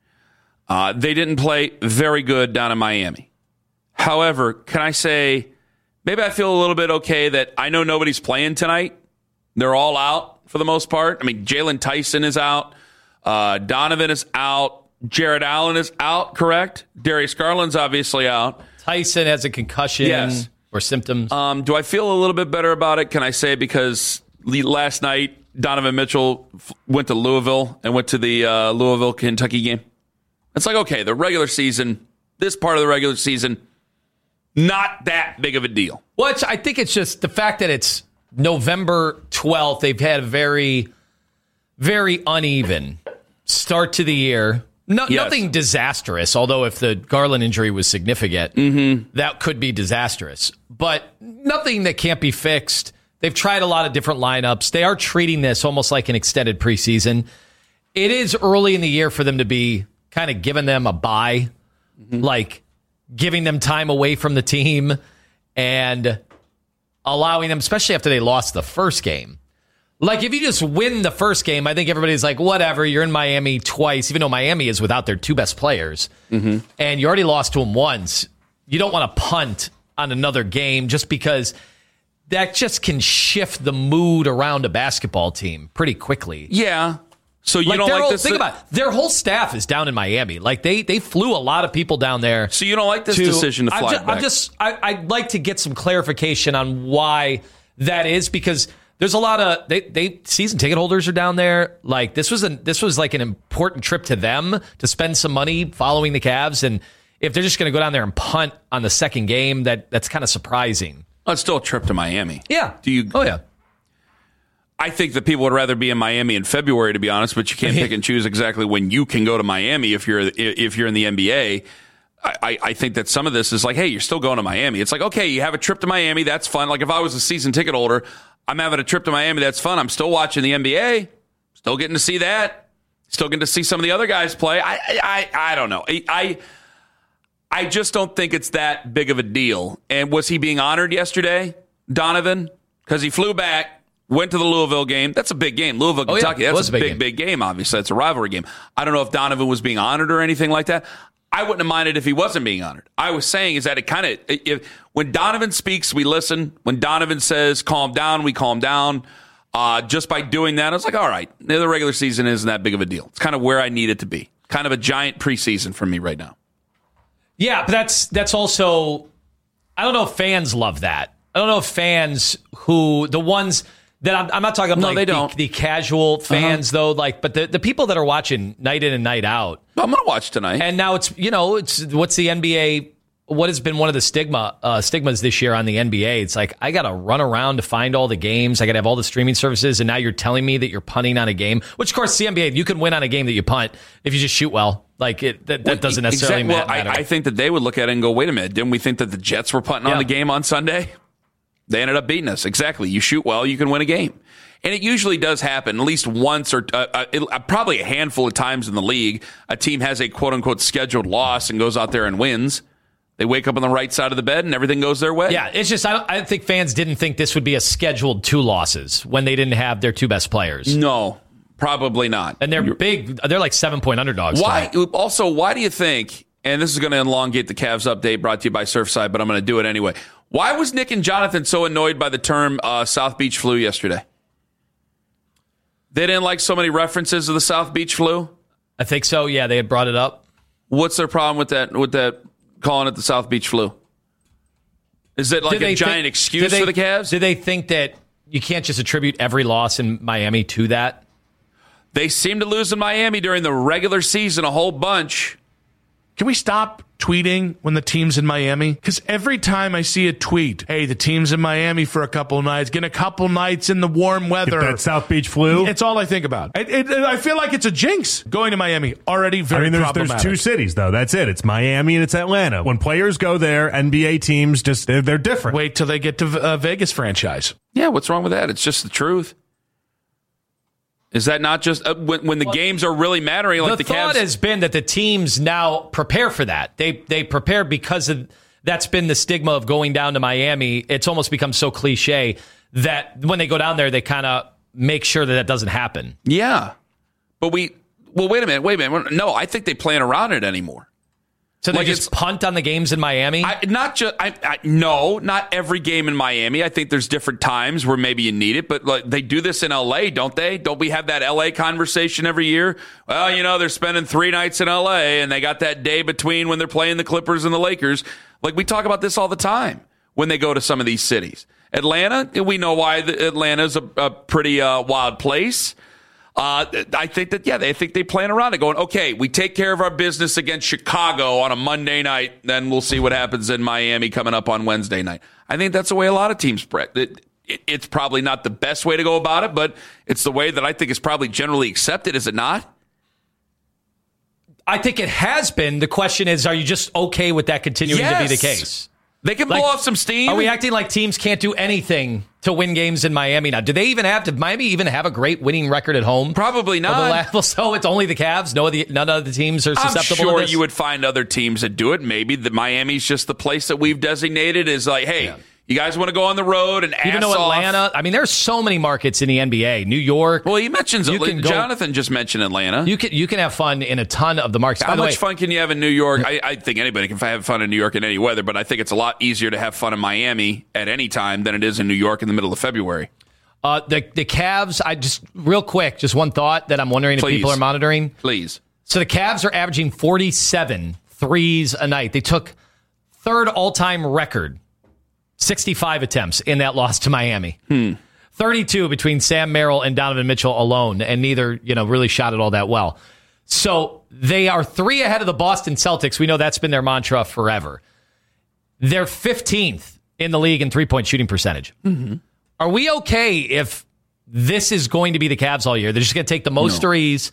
[SPEAKER 12] Uh, they didn't play very good down in Miami. However, can I say maybe I feel a little bit okay that I know nobody's playing tonight. They're all out for the most part. I mean, Jalen Tyson is out. Uh, Donovan is out. Jared Allen is out, correct? Darius Garland's obviously out.
[SPEAKER 13] Tyson has a concussion
[SPEAKER 12] yes.
[SPEAKER 13] or symptoms.
[SPEAKER 12] Um, do I feel a little bit better about it? Can I say because last night Donovan Mitchell f- went to Louisville and went to the uh, Louisville, Kentucky game? It's like, okay, the regular season, this part of the regular season, not that big of a deal.
[SPEAKER 13] Well, it's, I think it's just the fact that it's November twelfth. They've had a very, very uneven start to the year. No,
[SPEAKER 12] yes.
[SPEAKER 13] Nothing disastrous, although if the Garland injury was significant,
[SPEAKER 12] mm-hmm.
[SPEAKER 13] that could be disastrous. But nothing that can't be fixed. They've tried a lot of different lineups. They are treating this almost like an extended preseason. It is early in the year for them to be kind of giving them a bye, mm-hmm. like giving them time away from the team and allowing them, especially after they lost the first game. Like, if you just win the first game, I think everybody's like, whatever, you're in Miami twice, even though Miami is without their two best players,
[SPEAKER 12] mm-hmm.
[SPEAKER 13] and you already lost to them once. You don't want to punt on another game just because that just can shift the mood around a basketball team pretty quickly.
[SPEAKER 12] Yeah. So you
[SPEAKER 13] like
[SPEAKER 12] don't like
[SPEAKER 13] whole,
[SPEAKER 12] this?
[SPEAKER 13] Think about it. Their whole staff is down in Miami. Like, they they flew a lot of people down there.
[SPEAKER 12] So you don't like this
[SPEAKER 13] to,
[SPEAKER 12] decision to fly
[SPEAKER 13] I'm just,
[SPEAKER 12] back?
[SPEAKER 13] I'm just I, I'd like to get some clarification on why that is, because there's a lot of they, they season ticket holders are down there. Like, this was a this was like an important trip to them to spend some money following the Cavs, and if they're just going to go down there and punt on the second game, that that's kind of surprising.
[SPEAKER 12] Well, it's still a trip to Miami.
[SPEAKER 13] Yeah.
[SPEAKER 12] Do you?
[SPEAKER 13] Oh yeah.
[SPEAKER 12] I think that people would rather be in Miami in February, to be honest, but you can't pick and choose exactly when you can go to Miami if you're if you're in the N B A. I, I think that some of this is like, hey, you're still going to Miami. It's like, okay, you have a trip to Miami. That's fun. Like, if I was a season ticket holder, I'm having a trip to Miami. That's fun. I'm still watching the N B A. Still getting to see that. Still getting to see some of the other guys play. I I, I don't know. I I just don't think it's that big of a deal. And was he being honored yesterday, Donovan? Because he flew back, went to the Louisville game. That's a big game. Louisville,
[SPEAKER 13] Oh, yeah.
[SPEAKER 12] Kentucky.
[SPEAKER 13] It
[SPEAKER 12] That's
[SPEAKER 13] was
[SPEAKER 12] a
[SPEAKER 13] a big
[SPEAKER 12] big,
[SPEAKER 13] game.
[SPEAKER 12] big game, obviously. That's a rivalry game. I don't know if Donovan was being honored or anything like that. I wouldn't have minded if he wasn't being honored. I was saying is that it kind of, if when Donovan speaks, we listen. When Donovan says calm down, we calm down. Uh, just by doing that, I was like, all right, the regular season isn't that big of a deal. It's kind of where I need it to be. Kind of a giant preseason for me right now.
[SPEAKER 13] Yeah, but that's that's also, I don't know if fans love that. I don't know if fans who, the ones that I'm, I'm not talking about
[SPEAKER 12] No,
[SPEAKER 13] like
[SPEAKER 12] they
[SPEAKER 13] the,
[SPEAKER 12] don't.
[SPEAKER 13] the casual fans,
[SPEAKER 12] Uh-huh.
[SPEAKER 13] though, like, but the, the people that are watching night in and night out.
[SPEAKER 12] I'm going to watch tonight.
[SPEAKER 13] And now it's, you know, it's what's the N B A, what has been one of the stigma uh, stigmas this year on the N B A? It's like, I got to run around to find all the games. I got to have all the streaming services. And now you're telling me that you're punting on a game, which, of course, the N B A, you can win on a game that you punt if you just shoot well. Like, it, that, that doesn't necessarily
[SPEAKER 12] Exact-
[SPEAKER 13] matter.
[SPEAKER 12] well, I, I think that they would look at it and go, wait a minute, didn't we think that the Jets were punting
[SPEAKER 13] Yeah.
[SPEAKER 12] on the game on Sunday? They ended up beating us. Exactly. You shoot well, you can win a game. And it usually does happen at least once or uh, uh, it, uh, probably a handful of times in the league. A team has a quote unquote scheduled loss and goes out there and wins. They wake up on the right side of the bed and everything goes their way.
[SPEAKER 13] Yeah, it's just, I, don't, I think fans didn't think this would be a scheduled two losses when they didn't have their two best players.
[SPEAKER 12] No, probably not.
[SPEAKER 13] And they're big, they're like seven point underdogs.
[SPEAKER 12] Why?
[SPEAKER 13] tonight.
[SPEAKER 12] Also, why do you think, and this is going to elongate the Cavs update brought to you by Surfside, but I'm going to do it anyway. Why was Nick and Jonathan so annoyed by the term uh, South Beach flu yesterday? They didn't like so many references to the South Beach flu?
[SPEAKER 13] I think so, yeah, they had brought it up.
[SPEAKER 12] What's their problem with that, with that calling it the South Beach flu? Is it like
[SPEAKER 13] Did
[SPEAKER 12] a
[SPEAKER 13] they
[SPEAKER 12] giant
[SPEAKER 13] think-
[SPEAKER 12] excuse
[SPEAKER 13] did they-
[SPEAKER 12] for the Cavs?
[SPEAKER 13] Do they think that you can't just attribute every loss in Miami to that?
[SPEAKER 12] They seem to lose in Miami during the regular season a whole bunch.
[SPEAKER 20] Can we stop tweeting when the team's in Miami? Because every time I see a tweet, hey, the team's in Miami for a couple nights, get a couple nights in the warm weather.
[SPEAKER 21] Get that South Beach flu.
[SPEAKER 20] It's all I think about. It, it, I feel like it's a jinx going to Miami. Already very
[SPEAKER 21] I mean, there's,
[SPEAKER 20] problematic.
[SPEAKER 21] there's two cities, though. That's it. It's Miami and it's Atlanta. When players go there, N B A teams, just they're, they're different.
[SPEAKER 20] Wait till they get to uh, Vegas franchise.
[SPEAKER 12] Yeah, what's wrong with that? It's just the truth. Is that not just uh, when, when the well, games are really mattering? Like the,
[SPEAKER 13] the thought
[SPEAKER 12] Cavs?
[SPEAKER 13] has been that the teams now prepare for that. They they prepare because of that's been the stigma of going down to Miami. It's almost become so cliche that when they go down there, they kind of make sure that that doesn't happen.
[SPEAKER 12] Yeah, but we well, wait a minute, wait a minute. No, I think they plan around it anymore.
[SPEAKER 13] So they like just punt on the games in Miami?
[SPEAKER 12] I, not just I, I, no, not every game in Miami. I think there's different times where maybe you need it, but like, they do this in L A, don't they? Don't we have that L A conversation every year? Well, you know, they're spending three nights in L A, and they got that day between when they're playing the Clippers and the Lakers. Like, we talk about this all the time when they go to some of these cities. Atlanta, we know why the, Atlanta's a, a pretty uh, wild place. Uh, I think that, yeah, they think they plan around it going, okay, we take care of our business against Chicago on a Monday night, then we'll see what happens in Miami coming up on Wednesday night. I think that's the way a lot of teams spread. It, it, it's probably not the best way to go about it, but it's the way that I think is probably generally accepted, is it not?
[SPEAKER 13] I think it has been. The question is, are you just okay with that continuing
[SPEAKER 12] yes.
[SPEAKER 13] to be the case?
[SPEAKER 12] They can
[SPEAKER 13] like,
[SPEAKER 12] blow off some steam.
[SPEAKER 13] Are we acting like teams can't do anything to win games in Miami now? Do they even have, did Miami even have a great winning record at home?
[SPEAKER 12] Probably not.
[SPEAKER 13] Well, so it's only the Cavs? No, the, none of the teams are susceptible
[SPEAKER 12] I'm sure
[SPEAKER 13] to this?
[SPEAKER 12] You would find other teams that do it. Maybe the Miami's just the place that we've designated is like, hey, yeah. you guys want to go on the road and
[SPEAKER 13] even
[SPEAKER 12] ass
[SPEAKER 13] though Atlanta,
[SPEAKER 12] off?
[SPEAKER 13] I mean, there's so many markets in the N B A. New York.
[SPEAKER 12] Well, he mentions
[SPEAKER 13] you
[SPEAKER 12] Atlanta.
[SPEAKER 13] Go,
[SPEAKER 12] Jonathan just mentioned Atlanta.
[SPEAKER 13] You can you can have fun in a ton of the markets.
[SPEAKER 12] How
[SPEAKER 13] By the
[SPEAKER 12] much
[SPEAKER 13] way,
[SPEAKER 12] fun can you have in New York? I, I think anybody can have fun in New York in any weather, but I think it's a lot easier to have fun in Miami at any time than it is in New York in the middle of February.
[SPEAKER 13] Uh, the the Cavs. I just real quick, just one thought that I'm wondering
[SPEAKER 12] Please.
[SPEAKER 13] if people are monitoring.
[SPEAKER 12] Please.
[SPEAKER 13] So the Cavs are averaging forty-seven threes a night. They took third all-time record. sixty-five attempts in that loss to Miami.
[SPEAKER 12] Hmm.
[SPEAKER 13] thirty-two between Sam Merrill and Donovan Mitchell alone, and neither, you know, really shot it all that well. So they are three ahead of the Boston Celtics. We know that's been their mantra forever. They're fifteenth in the league in three-point shooting percentage.
[SPEAKER 12] Mm-hmm.
[SPEAKER 13] Are we okay if this is going to be the Cavs all year? They're just going to take the most
[SPEAKER 12] no.
[SPEAKER 13] threes,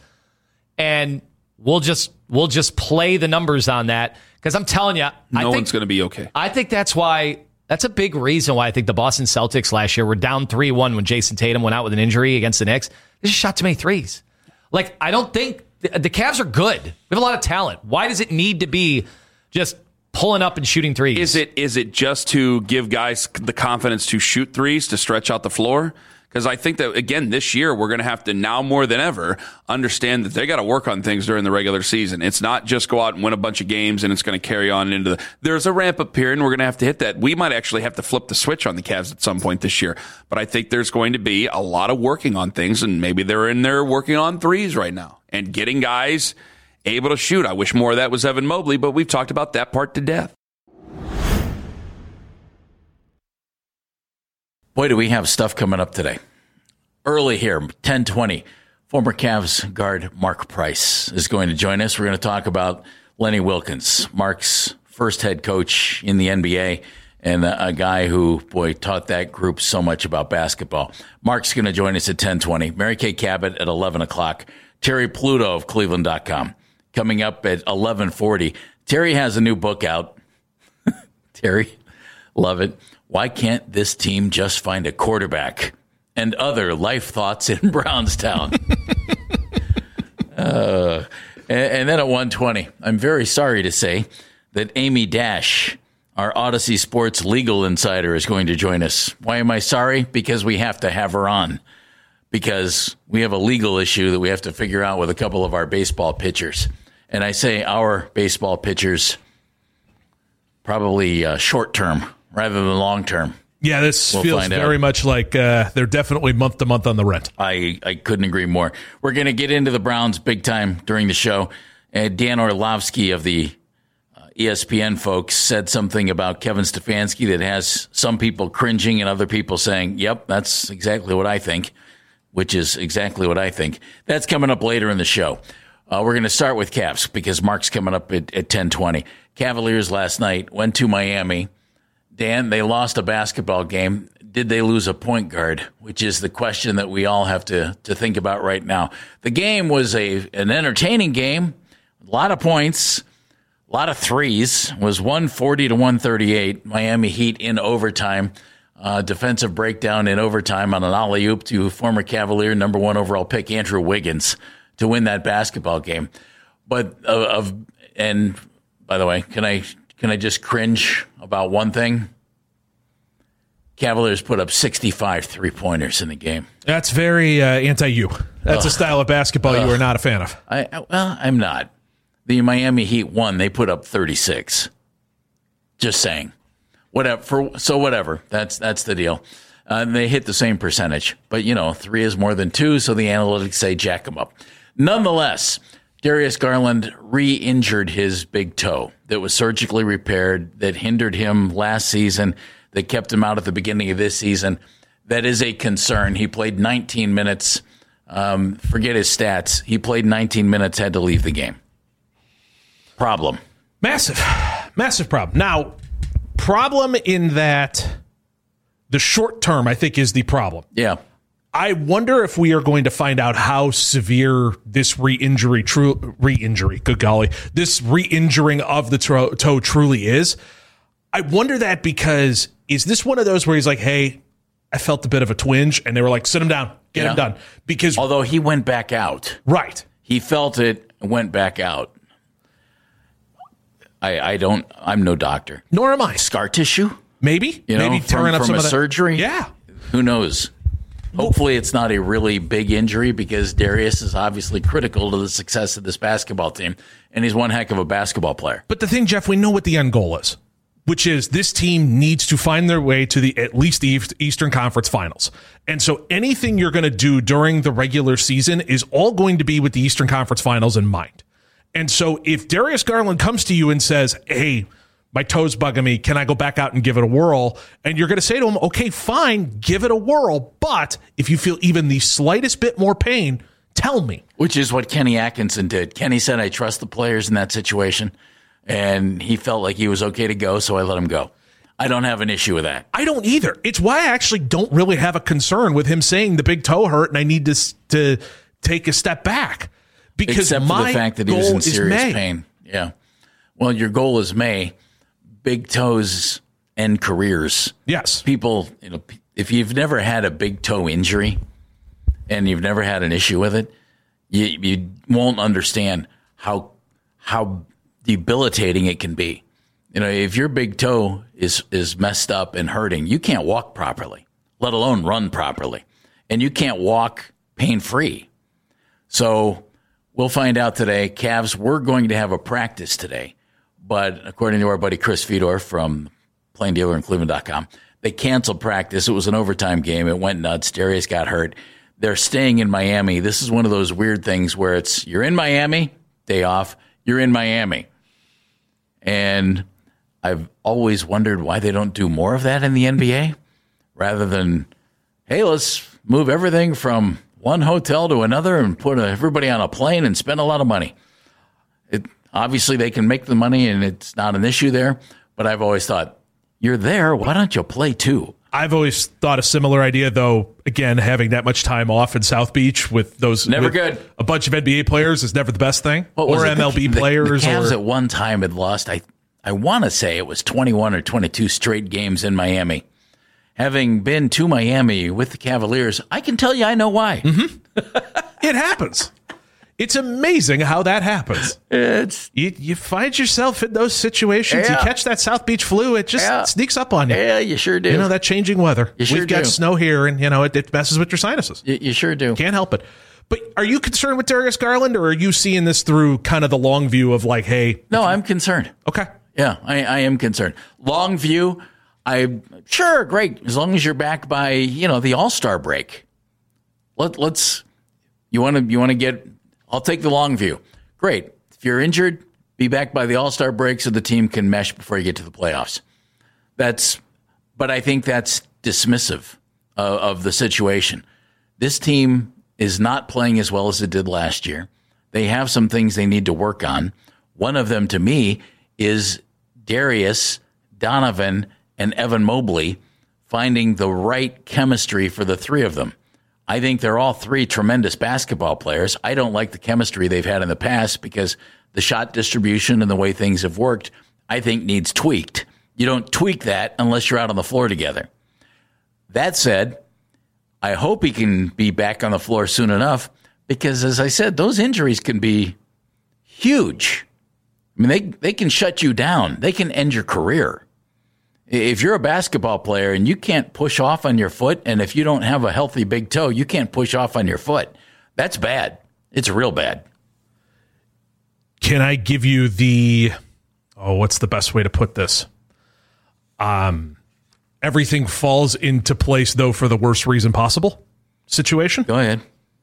[SPEAKER 13] and we'll just we'll just play the numbers on that. Because I'm telling you,
[SPEAKER 12] no
[SPEAKER 13] I think,
[SPEAKER 12] one's going to be okay.
[SPEAKER 13] I think that's why. That's a big reason why I think the Boston Celtics last year were down three one when Jason Tatum went out with an injury against the Knicks. They just shot too many threes. Like, I don't think the, the Cavs are good. We have a lot of talent. Why does it need to be just pulling up and shooting threes?
[SPEAKER 12] Is it is it just to give guys the confidence to shoot threes, to stretch out the floor? Because I think that, again, this year we're going to have to, now more than ever, understand that they got to work on things during the regular season. It's not just go out and win a bunch of games and it's going to carry on into the... There's a ramp-up period, and we're going to have to hit that. We might actually have to flip the switch on the Cavs at some point this year. But I think there's going to be a lot of working on things, and maybe they're in there working on threes right now and getting guys able to shoot. I wish more of that was Evan Mobley, but we've talked about that part to death.
[SPEAKER 6] Boy, do we have stuff coming up today. Early here, ten twenty, former Cavs guard Mark Price is going to join us. We're going to talk about Lenny Wilkens, Mark's first head coach in the N B A, and a, a guy who, boy, taught that group so much about basketball. Mark's going to join us at ten twenty. Mary Kay Cabot at eleven o'clock. Terry Pluto of Cleveland dot com coming up at eleven forty. Terry has a new book out. Terry, love it. Why can't this team just find a quarterback? And other life thoughts in Brownstown. uh, and, and then at one twenty, I'm very sorry to say that Amy Dash, our Odyssey Sports legal insider, is going to join us. Why am I sorry? Because we have to have her on. Because we have a legal issue that we have to figure out with a couple of our baseball pitchers. And I say our baseball pitchers, probably uh, short term rather than long term.
[SPEAKER 8] Yeah, this
[SPEAKER 6] we'll
[SPEAKER 8] feels very out. much like uh, they're definitely month to month on the rent.
[SPEAKER 6] I, I couldn't agree more. We're going to get into the Browns big time during the show. Uh, Dan Orlovsky of the uh, E S P N folks said something about Kevin Stefanski that has some people cringing and other people saying, yep, that's exactly what I think, which is exactly what I think. That's coming up later in the show. Uh, we're going to start with Cavs because Mark's coming up at, at ten twenty. Cavaliers last night went to Miami. Dan, they lost a basketball game. Did they lose a point guard? Which is the question that we all have to, to think about right now. The game was a an entertaining game. A lot of points, a lot of threes. It was one forty to one thirty-eight. Miami Heat in overtime. uh, defensive breakdown in overtime on an alley-oop to former Cavalier number one overall pick Andrew Wiggins to win that basketball game. But of, of and by the way, can I can I just cringe about one thing? Cavaliers put up sixty-five three-pointers in the game.
[SPEAKER 8] That's very uh, anti-you. That's
[SPEAKER 6] Ugh.
[SPEAKER 8] a style of basketball
[SPEAKER 6] Ugh.
[SPEAKER 8] you are not a fan of.
[SPEAKER 6] I, I well, I'm not. The Miami Heat won. They put up thirty-six. Just saying. Whatever. For so whatever. That's that's the deal. Uh, they hit the same percentage, but you know, three is more than two, so the analytics say jack them up. Nonetheless, Darius Garland re-injured his big toe that was surgically repaired, that hindered him last season, that kept him out at the beginning of this season. That is a concern. He played nineteen minutes. Um, forget his stats. He played nineteen minutes, had to leave the game. Problem.
[SPEAKER 8] Massive. Massive problem. Now, problem in that the short term, I think, is the problem.
[SPEAKER 6] Yeah.
[SPEAKER 8] I wonder if we are going to find out how severe this re-injury, true re-injury, good golly, this re-injuring of the tro- toe truly is. I wonder that because is this one of those where he's like, hey, I felt a bit of a twinge, and they were like, sit him down, get
[SPEAKER 6] Yeah.
[SPEAKER 8] him done. Because
[SPEAKER 6] although he went back out.
[SPEAKER 8] Right.
[SPEAKER 6] He felt it, went back out. I, I don't, I'm no doctor.
[SPEAKER 8] Nor am I.
[SPEAKER 6] Scar tissue?
[SPEAKER 8] Maybe.
[SPEAKER 6] You know,
[SPEAKER 8] Maybe
[SPEAKER 6] from,
[SPEAKER 8] tearing up
[SPEAKER 6] from
[SPEAKER 8] some
[SPEAKER 6] a
[SPEAKER 8] of the
[SPEAKER 6] surgery?
[SPEAKER 8] Yeah.
[SPEAKER 6] Who knows? Hopefully it's not a really big injury because Darius is obviously critical to the success of this basketball team, and he's one heck of a basketball player.
[SPEAKER 8] But the thing, Jeff, we know what the end goal is, which is this team needs to find their way to the at least the Eastern Conference Finals. And so anything you're going to do during the regular season is all going to be with the Eastern Conference Finals in mind. And so if Darius Garland comes to you and says, hey, my toe's bugging me, can I go back out and give it a whirl? And you're going to say to him, okay, fine, give it a whirl. But if you feel even the slightest bit more pain, tell me.
[SPEAKER 6] Which is what Kenny Atkinson did. Kenny said, I trust the players in that situation. And he felt like he was okay to go, so I let him go. I don't have an issue with that.
[SPEAKER 8] I don't either. It's why I actually don't really have a concern with him saying the big toe hurt and I need to, to take a step back. Because
[SPEAKER 6] Except
[SPEAKER 8] my
[SPEAKER 6] for the fact that he was
[SPEAKER 8] goal
[SPEAKER 6] in
[SPEAKER 8] is
[SPEAKER 6] serious
[SPEAKER 8] May.
[SPEAKER 6] pain. Yeah. Well, your goal is May. Big toes end careers.
[SPEAKER 8] Yes.
[SPEAKER 6] People, you know, if you've never had a big toe injury and you've never had an issue with it, you, you won't understand how how debilitating it can be. You know, if your big toe is is messed up and hurting, you can't walk properly, let alone run properly. And you can't walk pain-free. So we'll find out today. Cavs were going to have a practice today. But according to our buddy Chris Fedor from Plain Dealer and Cleveland dot com, they canceled practice. It was an overtime game. It went nuts. Darius got hurt. They're staying in Miami. This is one of those weird things where it's you're in Miami, day off, you're in Miami. And I've always wondered why they don't do more of that in the N B A rather than, hey, let's move everything from one hotel to another and put everybody on a plane and spend a lot of money. It, obviously, they can make the money and it's not an issue there. But I've always thought, you're there. Why don't you play too?
[SPEAKER 8] I've always thought a similar idea, though, again, having that much time off in South Beach with those
[SPEAKER 6] never
[SPEAKER 8] with
[SPEAKER 6] good.
[SPEAKER 8] A bunch of N B A players is never the best thing.
[SPEAKER 6] What was
[SPEAKER 8] or
[SPEAKER 6] it?
[SPEAKER 8] M L B
[SPEAKER 6] the,
[SPEAKER 8] players.
[SPEAKER 6] The Cavs
[SPEAKER 8] or,
[SPEAKER 6] at one time had lost, I, I want to say it was twenty-one or twenty-two straight games in Miami. Having been to Miami with the Cavaliers, I can tell you I know why.
[SPEAKER 8] Mm-hmm. It happens. It's amazing how that happens.
[SPEAKER 6] It's
[SPEAKER 8] you, you find yourself in those situations.
[SPEAKER 6] Yeah.
[SPEAKER 8] You catch that South Beach flu. It just
[SPEAKER 6] Yeah.
[SPEAKER 8] sneaks up on you.
[SPEAKER 6] Yeah, you sure do.
[SPEAKER 8] You know, that changing weather.
[SPEAKER 6] You sure
[SPEAKER 8] We've got
[SPEAKER 6] do.
[SPEAKER 8] snow here, and, you know, it, it messes with your sinuses.
[SPEAKER 6] You, you sure do.
[SPEAKER 8] Can't help it. But are you concerned with Darius Garland, or are you seeing this through kind of the long view of like, hey.
[SPEAKER 6] No, I'm concerned.
[SPEAKER 8] Okay.
[SPEAKER 6] Yeah, I, I am concerned. Long view, I sure, great. As long as you're back by, you know, the All-Star break. Let, let's, you want to, you want to get, I'll take the long view. Great. If you're injured, be back by the All-Star break so the team can mesh before you get to the playoffs. That's, but I think that's dismissive of, of the situation. This team is not playing as well as it did last year. They have some things they need to work on. One of them, to me, is Darius, Donovan, and Evan Mobley finding the right chemistry for the three of them. I think they're all three tremendous basketball players. I don't like the chemistry they've had in the past because the shot distribution and the way things have worked, I think, needs tweaked. You don't tweak that unless you're out on the floor together. That said, I hope he can be back on the floor soon enough because, as I said, those injuries can be huge. I mean, they, they can shut you down. They can end your career. If you're a basketball player and you can't push off on your foot, and if you don't have a healthy big toe, you can't push off on your foot. That's bad. It's real bad.
[SPEAKER 8] Can I give you the, oh, what's the best way to put this? Um, everything falls into place, though, for the worst reason possible situation?
[SPEAKER 6] Go ahead.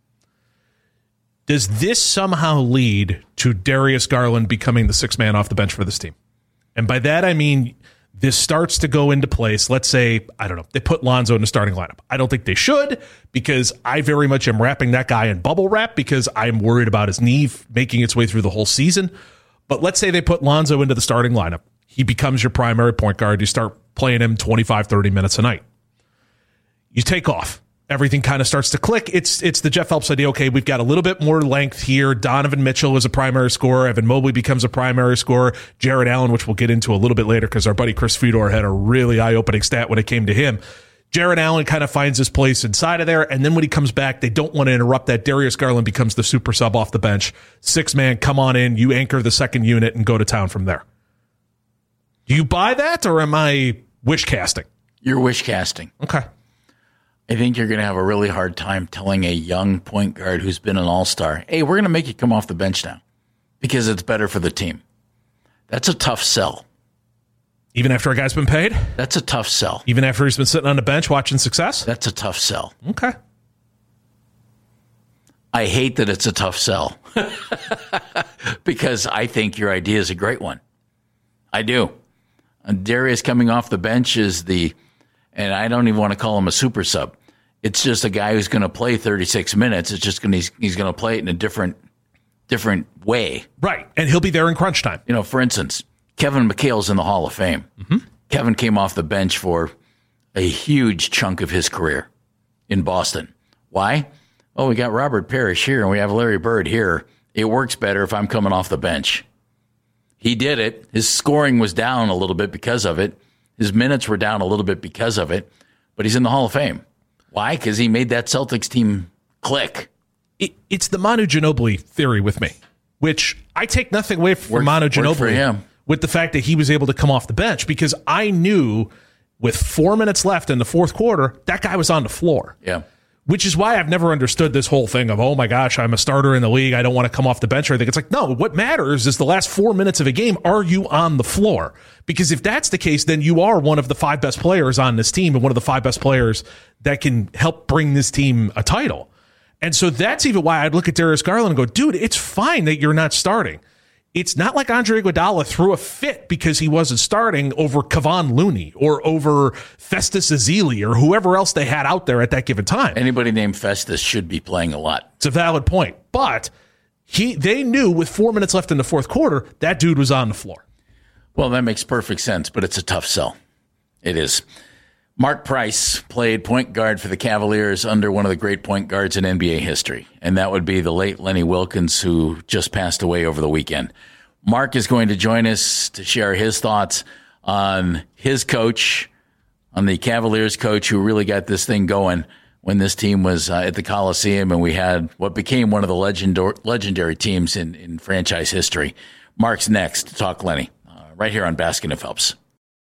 [SPEAKER 8] Does this somehow lead to Darius Garland becoming the sixth man off the bench for this team? And by that, I mean, this starts to go into place. Let's say, I don't know, they put Lonzo in the starting lineup. I don't think they should because I very much am wrapping that guy in bubble wrap because I'm worried about his knee making its way through the whole season. But let's say they put Lonzo into the starting lineup. He becomes your primary point guard. You start playing him twenty-five, thirty minutes a night. You take off. Everything kind of starts to click. It's it's the Jeff Phelps idea. Okay, we've got a little bit more length here. Donovan Mitchell is a primary scorer. Evan Mobley becomes a primary scorer. Jared Allen, which we'll get into a little bit later because our buddy Chris Fedor had a really eye-opening stat when it came to him. Jared Allen kind of finds his place inside of there, and then when he comes back, they don't want to interrupt that. Darius Garland becomes the super sub off the bench. Six man, come on in. You anchor the second unit and go to town from there. Do you buy that, or am I wish casting?
[SPEAKER 6] You're wish casting.
[SPEAKER 8] Okay.
[SPEAKER 6] I think you're going to have a really hard time telling a young point guard who's been an all-star, hey, we're going to make you come off the bench now because it's better for the team. That's a tough sell.
[SPEAKER 8] Even after a guy's been paid?
[SPEAKER 6] That's a tough sell.
[SPEAKER 8] Even after he's been sitting on the bench watching success?
[SPEAKER 6] That's a tough sell.
[SPEAKER 8] Okay.
[SPEAKER 6] I hate that it's a tough sell because I think your idea is a great one. I do. And Darius coming off the bench is the... And I don't even want to call him a super sub. It's just a guy who's going to play thirty-six minutes. It's just going to, he's, he's going to play it in a different, different way.
[SPEAKER 8] Right. And he'll be there in crunch time.
[SPEAKER 6] You know, for instance, Kevin McHale's in the Hall of Fame.
[SPEAKER 8] Mm-hmm.
[SPEAKER 6] Kevin came off the bench for a huge chunk of his career in Boston. Why? Oh, we got Robert Parrish here and we have Larry Bird here. It works better if I'm coming off the bench. He did it. His scoring was down a little bit because of it. His minutes were down a little bit because of it, but he's in the Hall of Fame. Why? Because he made that Celtics team click.
[SPEAKER 8] It, it's the Manu Ginobili theory with me, which I take nothing away from
[SPEAKER 6] Worked-
[SPEAKER 8] Manu
[SPEAKER 6] worked for
[SPEAKER 8] Ginobili
[SPEAKER 6] him.
[SPEAKER 8] with the fact that he was able to come off the bench because I knew with four minutes left in the fourth quarter, that guy was on the floor.
[SPEAKER 6] Yeah.
[SPEAKER 8] Which is why I've never understood this whole thing of, oh my gosh, I'm a starter in the league. I don't want to come off the bench or anything. It's like, no, what matters is the last four minutes of a game. Are you on the floor? Because if that's the case, then you are one of the five best players on this team and one of the five best players that can help bring this team a title. And so that's even why I'd look at Darius Garland and go, dude, it's fine that you're not starting. It's not like Andre Iguodala threw a fit because he wasn't starting over Kevon Looney or over Festus Ezeli or whoever else they had out there at that given time.
[SPEAKER 6] Anybody named Festus should be playing a lot.
[SPEAKER 8] It's a valid point. But he, they knew with four minutes left in the fourth quarter, that dude was on the floor.
[SPEAKER 6] Well, that makes perfect sense, but it's a tough sell. It is. Mark Price played point guard for the Cavaliers under one of the great point guards in N B A history, and that would be the late Lenny Wilkins, who just passed away over the weekend. Mark is going to join us to share his thoughts on his coach, on the Cavaliers coach who really got this thing going when this team was uh, at the Coliseum and we had what became one of the legendar- legendary teams in, in franchise history. Mark's next to talk Lenny, uh, right here on Baskin and Phelps.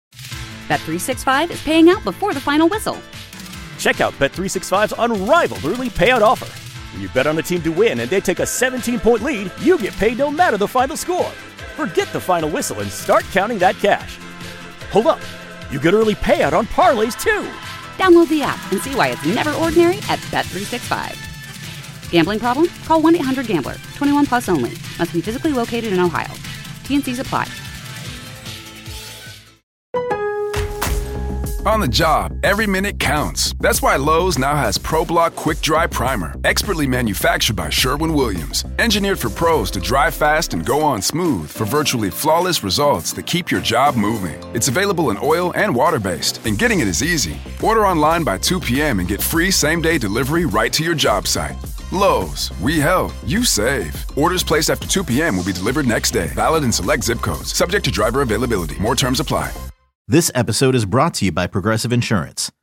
[SPEAKER 1] Bet three sixty-five is paying out before the final whistle.
[SPEAKER 2] Check out Bet three sixty-five's unrivaled early payout offer. When you bet on a team to win and they take a seventeen-point lead, you get paid no matter the final score. Forget the final whistle and start counting that cash. Hold up. You get early payout on parlays, too.
[SPEAKER 1] Download the app and see why it's never ordinary at Bet three sixty-five. Gambling problem? Call one eight hundred gambler. twenty-one plus only. Must be physically located in Ohio. T and C's apply.
[SPEAKER 3] On the job, every minute counts. That's why Lowe's now has ProBlock Quick Dry Primer, expertly manufactured by Sherwin-Williams. Engineered for pros to dry fast and go on smooth for virtually flawless results that keep your job moving. It's available in oil and water-based, and getting it is easy. Order online by two p.m. and get free same-day delivery right to your job site. Lowe's, we help, you save. Orders placed after two p.m. will be delivered next day. Valid in select zip codes. Subject to driver availability. More terms apply.
[SPEAKER 4] This episode is brought to you by Progressive Insurance.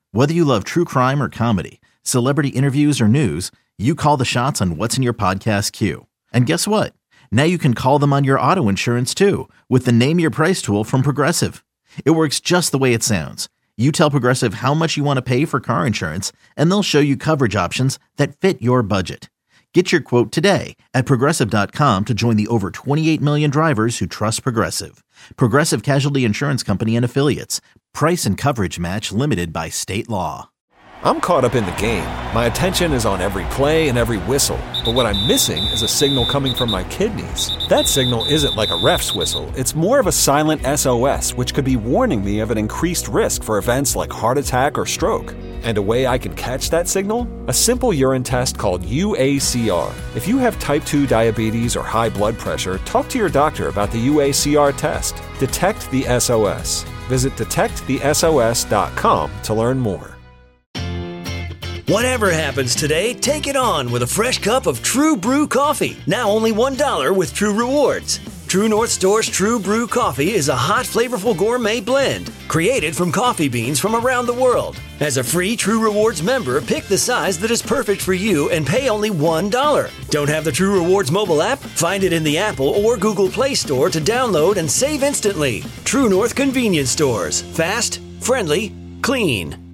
[SPEAKER 4] Whether you love true crime or comedy, celebrity interviews or news, you call the shots on what's in your podcast queue. And guess what? Now you can call them on your auto insurance too with the Name Your Price tool from Progressive. It works just the way it sounds. You tell Progressive how much you want to pay for car insurance, and they'll show you coverage options that fit your budget. Get your quote today at Progressive dot com to join the over twenty-eight million drivers who trust Progressive. Progressive Casualty Insurance Company and Affiliates. Price and coverage match limited by state law.
[SPEAKER 9] I'm caught up in the game. My attention is on every play and every whistle. But what I'm missing is a signal coming from my kidneys. That signal isn't like a ref's whistle. It's more of a silent S O S, which could be warning me of an increased risk for events like heart attack or stroke. And a way I can catch that signal? A simple urine test called U A C R. If you have type two diabetes or high blood pressure, talk to your doctor about the U A C R test. Detect the S O S. Visit detect the S O S dot com to learn more.
[SPEAKER 5] Whatever happens today, take it on with a fresh cup of True Brew coffee. Now only one dollar with True Rewards. True North Store's True Brew coffee is a hot, flavorful gourmet blend created from coffee beans from around the world. As a free True Rewards member, pick the size that is perfect for you and pay only one dollar. Don't have the True Rewards mobile app? Find it in the Apple or Google Play Store to download and save instantly. True North Convenience Stores. Fast, friendly, clean.